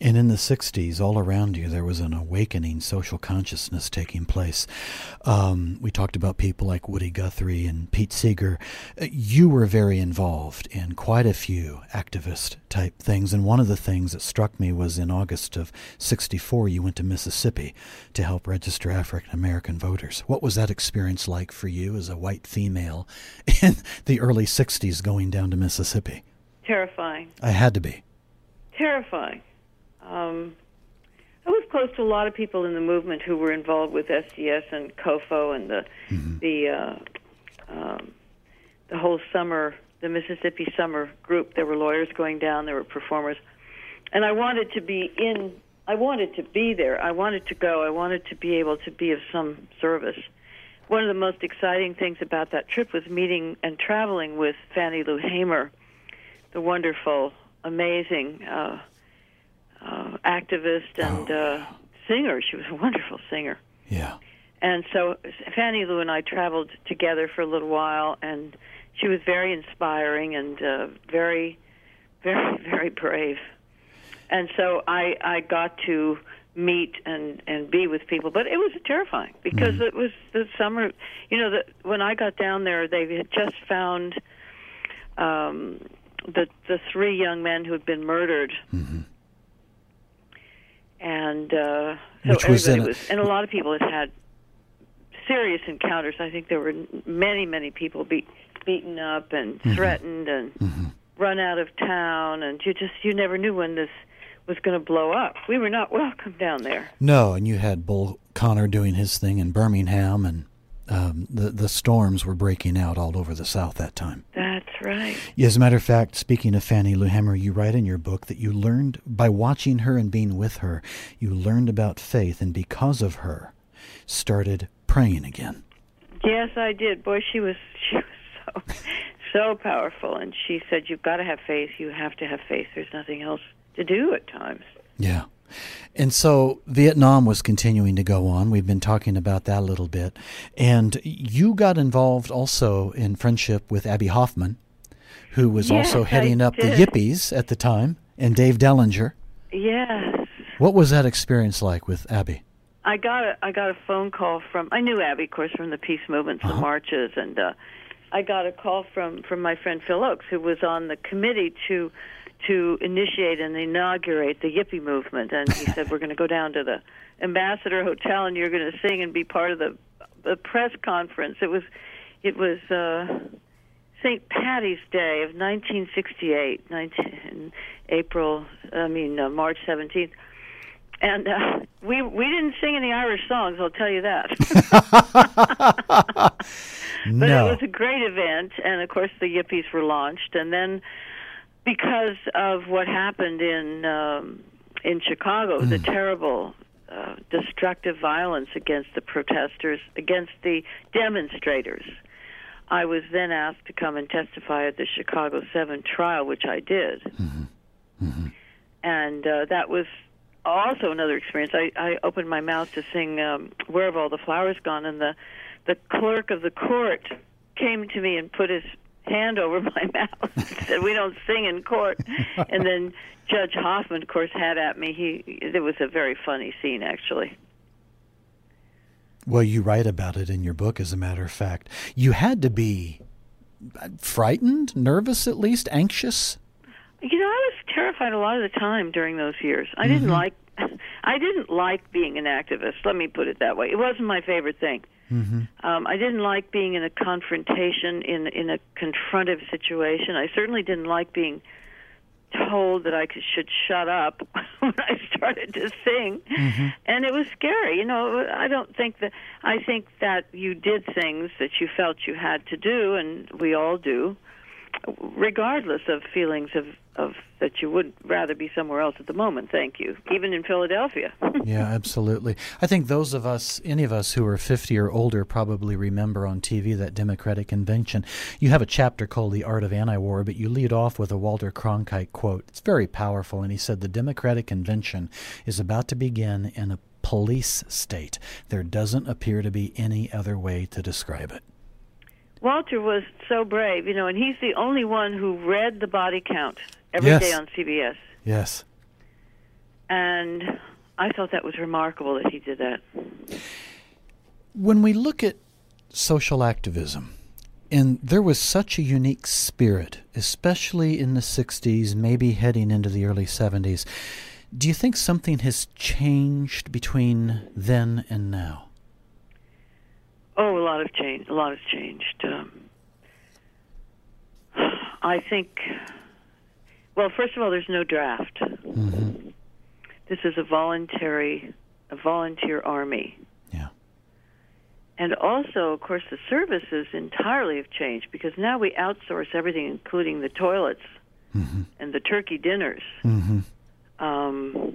Speaker 5: And in the sixties, all around you, there was an awakening social consciousness taking place. Um, we talked about people like Woody Guthrie and Pete Seeger. Uh, you were very involved in quite a few activist-type things, and one of the things that struck me was in August of sixty-four, you went to Mississippi to help register African-American voters. What was that experience like for you as a white female in the early sixties going down to Mississippi?
Speaker 7: Terrifying.
Speaker 5: I had to be.
Speaker 7: Terrifying. Um, I was close to a lot of people in the movement who were involved with S D S and COFO and the mm-hmm. the uh, um, the whole summer, the Mississippi Summer Group. There were lawyers going down, there were performers, and I wanted to be in. I wanted to be there. I wanted to go. I wanted to be able to be of some service. One of the most exciting things about that trip was meeting and traveling with Fannie Lou Hamer, the wonderful, amazing. Uh, Uh, activist and uh, singer. She was a wonderful singer.
Speaker 5: Yeah.
Speaker 7: And so Fannie Lou and I traveled together for a little while, and she was very inspiring and uh, very, very, very brave. And so I, I got to meet and, and be with people, but it was terrifying because mm. it was the summer. You know, the, when I got down there, they had just found um, the the three young men who had been murdered. Mm-hmm. And uh, so
Speaker 5: Which was
Speaker 7: everybody
Speaker 5: was,
Speaker 7: was, and a lot of people had had serious encounters. I think there were many, many people be, beaten up and mm-hmm. threatened and mm-hmm. run out of town, and you just you never knew when this was going to blow up. We were not welcome down there.
Speaker 5: No, and you had Bull Connor doing his thing in Birmingham, and um, the the storms were breaking out all over the South that time.
Speaker 7: That's right.
Speaker 5: As a matter of fact, speaking of Fannie Lou Hamer, you write in your book that you learned, by watching her and being with her, you learned about faith, and because of her, started praying again.
Speaker 7: Yes, I did. Boy, she was she was so so powerful, and she said, "You've got to have faith. You have to have faith. There's nothing else to do at times."
Speaker 5: Yeah. And so Vietnam was continuing to go on. We've been talking about that a little bit. And you got involved also in friendship with Abby Hoffman, who was
Speaker 7: yes,
Speaker 5: also heading
Speaker 7: I
Speaker 5: up
Speaker 7: did.
Speaker 5: the Yippies at the time, and Dave Dellinger.
Speaker 7: Yes.
Speaker 5: What was that experience like with Abby?
Speaker 7: I got a, I got a phone call from, I knew Abby, of course, from the peace movements, uh-huh. the marches, and uh, I got a call from, from my friend Phil Oakes, who was on the committee to to initiate and inaugurate the Yippie movement. And he said, we're going to go down to the Ambassador Hotel, and you're going to sing and be part of the, the press conference. It was it was uh, Saint Patty's Day of nineteen sixty-eight, nineteen, April, I mean, uh, March seventeenth. And uh, we we didn't sing any Irish songs, I'll tell you that. But
Speaker 5: no.
Speaker 7: It was a great event, and of course the Yippies were launched. And then because of what happened in um, in Chicago, mm. the terrible, uh, destructive violence against the protesters, against the demonstrators, I was then asked to come and testify at the Chicago seven trial, which I did. Mm-hmm. Mm-hmm. And uh, that was also another experience. I, I opened my mouth to sing um, Where Have All the Flowers Gone? And the, the clerk of the court came to me and put his hand over my mouth and said, we don't sing in court. And then Judge Hoffman, of course, had at me. He It was a very funny scene, actually.
Speaker 5: Well, you write about it in your book, as a matter of fact. You had to be frightened, nervous at least, anxious?
Speaker 7: You know, I was terrified a lot of the time during those years. I didn't mm-hmm. like I didn't like being an activist, let me put it that way. It wasn't my favorite thing. Mm-hmm. Um, I didn't like being in a confrontation, in in a confrontive situation. I certainly didn't like being told that I could, should shut up when I started to sing. Mm-hmm. And it was scary. You know, I don't think that, I think that you did things that you felt you had to do, and we all do, regardless of feelings of, of that you would rather be somewhere else at the moment, thank you, even in Philadelphia.
Speaker 5: Yeah, absolutely. I think those of us, any of us who are fifty or older probably remember on T V that Democratic Convention. You have a chapter called The Art of Anti-War, but you lead off with a Walter Cronkite quote. It's very powerful, and he said, the Democratic Convention is about to begin in a police state. There doesn't appear to be any other way to describe it.
Speaker 7: Walter was so brave, you know, and he's the only one who read the body count every
Speaker 5: yes.
Speaker 7: day on C B S.
Speaker 5: Yes.
Speaker 7: And I thought that was remarkable that he did that.
Speaker 5: When we look at social activism, and there was such a unique spirit, especially in the sixties, maybe heading into the early seventies, do you think something has changed between then and now?
Speaker 7: Oh, a lot of change. A lot has changed. Um, I think, well, first of all, there's no draft.
Speaker 5: Mm-hmm.
Speaker 7: This is a voluntary, a volunteer army.
Speaker 5: Yeah.
Speaker 7: And also, of course, the services entirely have changed because now we outsource everything, including the toilets
Speaker 5: mm-hmm.
Speaker 7: and the turkey dinners.
Speaker 5: Mm-hmm.
Speaker 7: Um,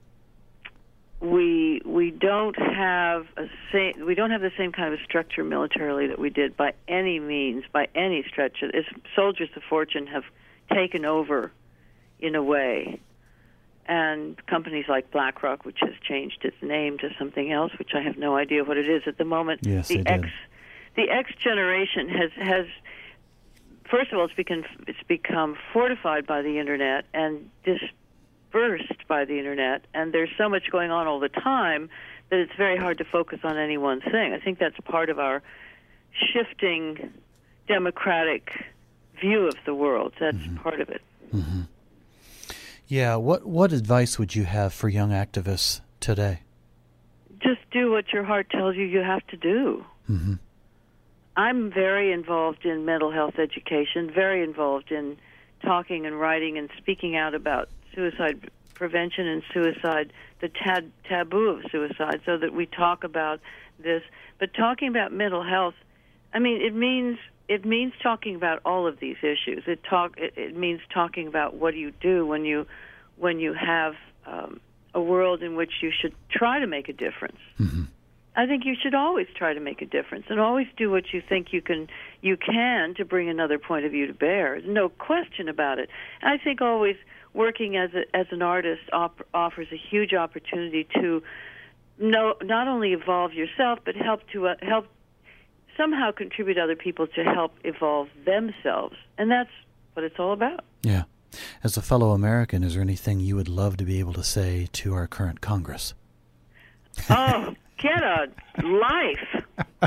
Speaker 7: we we don't have a same, we don't have the same kind of a structure militarily that we did by any means, by any stretch. It's, soldiers of fortune have taken over in a way. And companies like BlackRock, which has changed its name to something else, which I have no idea what it is at the moment.
Speaker 5: Yes,
Speaker 7: the
Speaker 5: they
Speaker 7: X,
Speaker 5: did.
Speaker 7: the X generation has has first of all, it's become it's become fortified by the internet and dispersed by the internet, and there's so much going on all the time that it's very hard to focus on any one thing. I think that's part of our shifting democratic view of the world. That's
Speaker 5: mm-hmm.
Speaker 7: part of it.
Speaker 5: Mm-hmm. Yeah, what what advice would you have for young activists today?
Speaker 7: Just do what your heart tells you you have to do.
Speaker 5: Mm-hmm.
Speaker 7: I'm very involved in mental health education, very involved in talking and writing and speaking out about suicide prevention and suicide, the tab- taboo of suicide, so that we talk about this. But talking about mental health, I mean, it means it means talking about all of these issues. It talk it, it means talking about what do you do when you when you have um, a world in which you should try to make a difference.
Speaker 5: Mm-hmm.
Speaker 7: I think you should always try to make a difference and always do what you think you can you can to bring another point of view to bear. No question about it. I think always working as a, as an artist op- offers a huge opportunity to know, not only evolve yourself, but help to uh, help somehow contribute other people to help evolve themselves. And that's what it's all about.
Speaker 5: Yeah. As a fellow American, is there anything you would love to be able to say to our current Congress?
Speaker 7: Oh, get a life.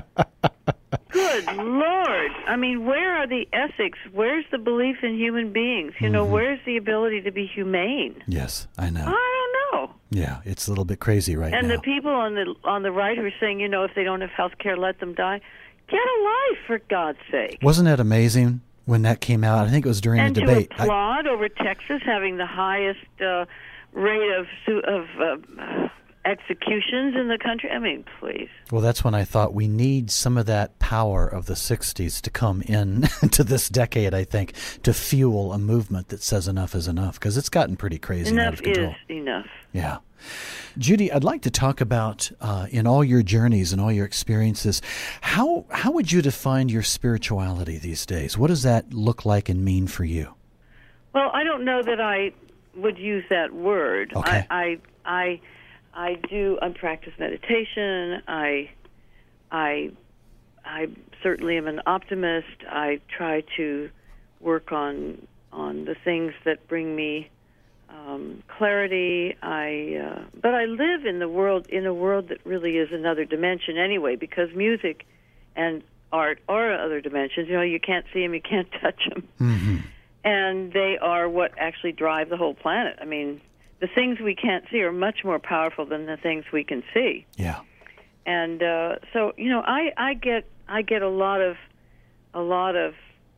Speaker 7: Good Lord. I mean, where are the ethics? Where's the belief in human beings? You know,
Speaker 5: mm-hmm.
Speaker 7: where's the ability to be humane?
Speaker 5: Yes, I know.
Speaker 7: I don't know.
Speaker 5: Yeah, it's a little bit crazy right
Speaker 7: and
Speaker 5: now.
Speaker 7: And the people on the on the right who are saying, you know, if they don't have health care, let them die. Get a life, for God's sake.
Speaker 5: Wasn't that amazing when that came out? I think it was during
Speaker 7: and
Speaker 5: the debate.
Speaker 7: And to applaud I... over Texas having the highest uh, rate of of uh, executions in the country. I mean, please.
Speaker 5: Well, that's when I thought we need some of that power of the sixties to come in to this decade, I think, to fuel a movement that says enough is enough, because it's gotten pretty crazy and out of control.
Speaker 7: Enough is enough.
Speaker 5: Yeah. Judy, I'd like to talk about, uh, in all your journeys and all your experiences, how how would you define your spirituality these days? What does that look like and mean for you?
Speaker 7: Well, I don't know that I would use that word.
Speaker 5: Okay.
Speaker 7: I, I, I, I do. I practice meditation. I, I, I certainly am an optimist. I try to work on on the things that bring me Um, clarity. I, uh, but I live in the world in a world that really is another dimension anyway, because music and art are other dimensions. You know, you can't see them, you can't touch them,
Speaker 5: mm-hmm.
Speaker 7: and they are what actually drive the whole planet. I mean, the things we can't see are much more powerful than the things we can see.
Speaker 5: Yeah.
Speaker 7: And uh, so, you know, I, I get I get a lot of a lot of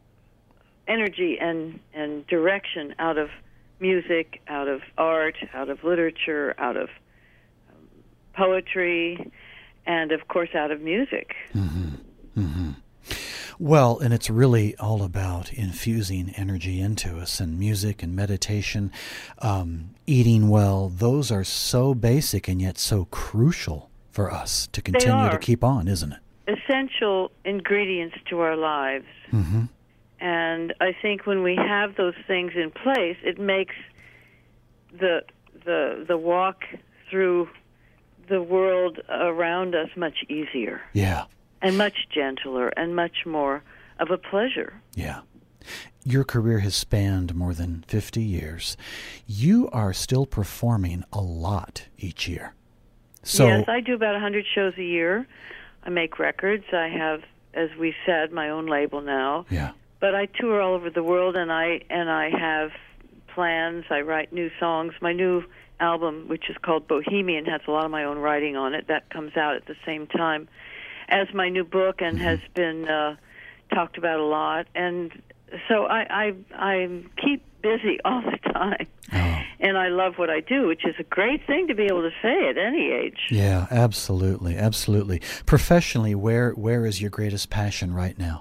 Speaker 7: energy and and direction out of music, out of art, out of literature, out of um, poetry, and of course out of music.
Speaker 5: Mm-hmm. Mm-hmm. Well, and it's really all about infusing energy into us, and music and meditation, um, eating well. Those are so basic and yet so crucial for us to continue to keep on, isn't it?
Speaker 7: Essential ingredients to our lives.
Speaker 5: Mm-hmm.
Speaker 7: And I think when we have those things in place, it makes the the the walk through the world around us much easier.
Speaker 5: Yeah.
Speaker 7: And much gentler and much more of a pleasure.
Speaker 5: Yeah. Your career has spanned more than fifty years. You are still performing a lot each year. So,
Speaker 7: yes, I do about one hundred shows a year. I make records. I have, as we said, my own label now.
Speaker 5: Yeah.
Speaker 7: But I tour all over the world, and I and I have plans. I write new songs. My new album, which is called Bohemian, has a lot of my own writing on it. That comes out at the same time as my new book, and mm-hmm. has been uh, talked about a lot. And so I, I I keep busy all the time, oh. and I love what I do, which is a great thing to be able to say at any age.
Speaker 5: Yeah, absolutely, absolutely. Professionally, where where is your greatest passion right now?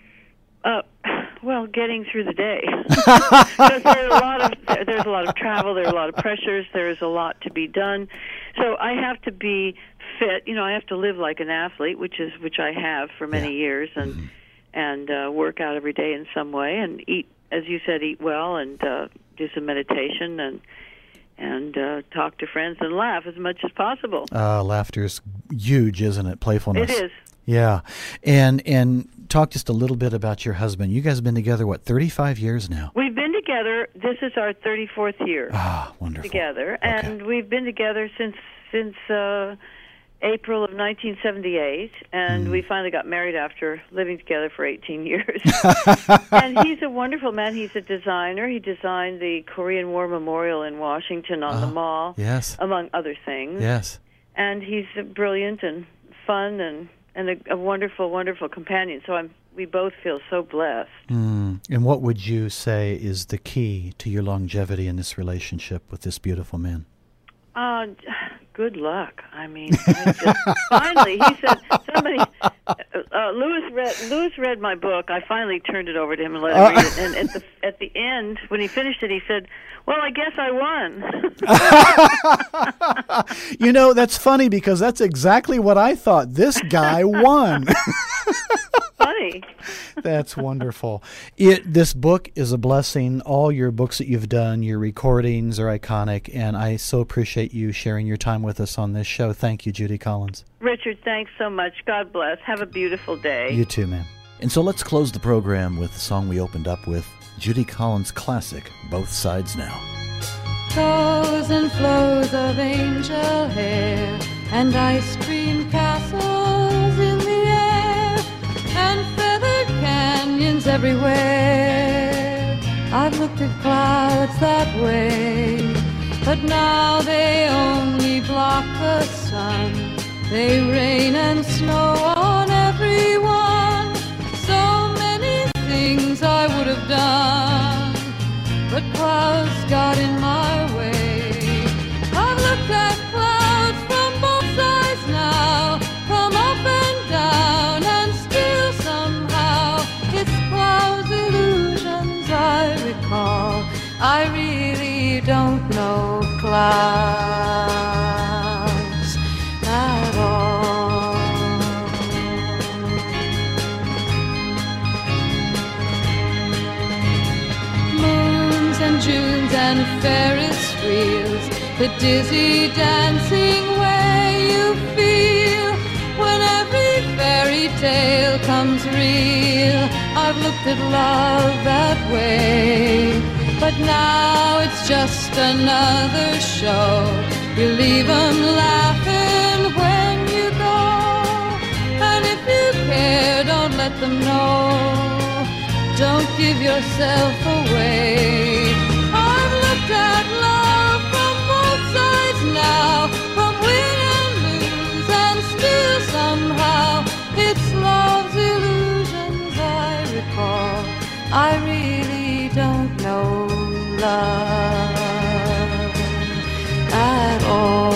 Speaker 7: Uh, well, getting through the day. Because there are a lot of there's a lot of travel, there are a lot of pressures, there is a lot to be done. So I have to be fit. You know, I have to live like an athlete, which is which I have for many yeah. years, and. Mm-hmm. and uh, work out every day in some way, and eat, as you said, eat well, and uh, do some meditation, and and uh, talk to friends, and laugh as much as possible.
Speaker 5: Uh, laughter's huge, isn't it? Playfulness.
Speaker 7: It is.
Speaker 5: Yeah. And and talk just a little bit about your husband. You guys have been together, what, thirty-five years now?
Speaker 7: We've been together. This is our thirty-fourth year.
Speaker 5: Ah, wonderful.
Speaker 7: Together.
Speaker 5: Okay.
Speaker 7: And we've been together since since uh, April of nineteen seventy-eight, and mm. we finally got married after living together for eighteen years. And he's a wonderful man. He's a designer. He designed the Korean War Memorial in Washington on
Speaker 5: oh,
Speaker 7: the Mall,
Speaker 5: yes.
Speaker 7: among other things.
Speaker 5: Yes.
Speaker 7: And he's uh, brilliant and fun and, and a, a wonderful, wonderful companion. So I'm, we both feel so blessed.
Speaker 5: Mm. And what would you say is the key to your longevity in this relationship with this beautiful man?
Speaker 7: Uh, good luck. I mean, I just, finally, he said, somebody, uh, Louis read, Louis read my book. I finally turned it over to him and let him uh, read it. And at the, at the end, when he finished it, he said, well, I guess I won.
Speaker 5: You know, that's funny because that's exactly what I thought. This guy won.
Speaker 7: Funny.
Speaker 5: That's wonderful. It this book is a blessing. All your books that you've done, your recordings are iconic, and I so appreciate you sharing your time with us on this show. Thank you, Judy Collins.
Speaker 7: Richard, thanks so much. God bless. Have a beautiful day.
Speaker 5: You too, ma'am. And so let's close the program with the song we opened up with, Judy Collins' classic, Both Sides Now.
Speaker 6: Flows and flows of angel hair and ice cream castles in the air and feathered canyons everywhere. I've looked at clouds that way, but now they only block the sun. They rain and snow on everyone. So many things I would have done, but clouds got in my way. I've looked at clouds from both sides now, from up and down, and still somehow it's clouds' illusions I recall. I really don't know clouds at all. Moons and Junes and Ferris wheels, the dizzy dancing way you feel when every fairy tale comes real. I've looked at love that way, but now it's just another show. You leave 'em laughing when you go, and if you care, don't let them know. Don't give yourself away. I've looked at love from both sides now, from win and lose, and still somehow it's love's illusions I recall. I really don't know love at all.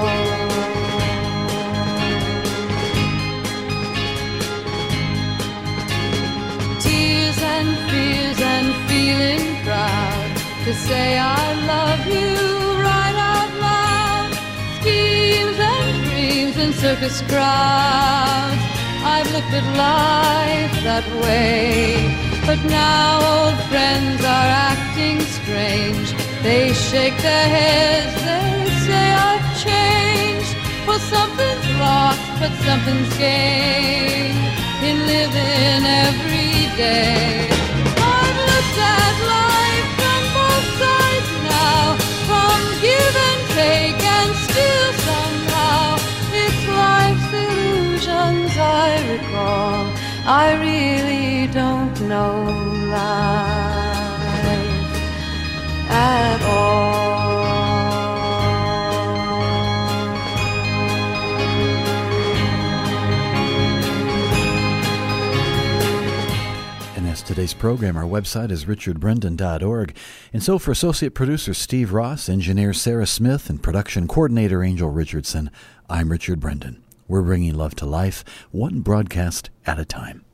Speaker 6: Tears and fears and feeling proud to say I love you right out loud. Schemes and dreams and circus crowds. I've looked at life that way, but now old friends are acting strange. They shake their heads, they say I've changed. Well, something's lost, but something's gained in living every day. I've looked at life from both sides now, from give and take and still somehow it's life's illusions I recall. I really don't know life at all.
Speaker 5: And that's today's program. Our website is richard brendon dot org. And so for Associate Producer Steve Ross, Engineer Sarah Smith, and Production Coordinator Angel Richardson, I'm Richard Brendon. We're bringing love to life, one broadcast at a time.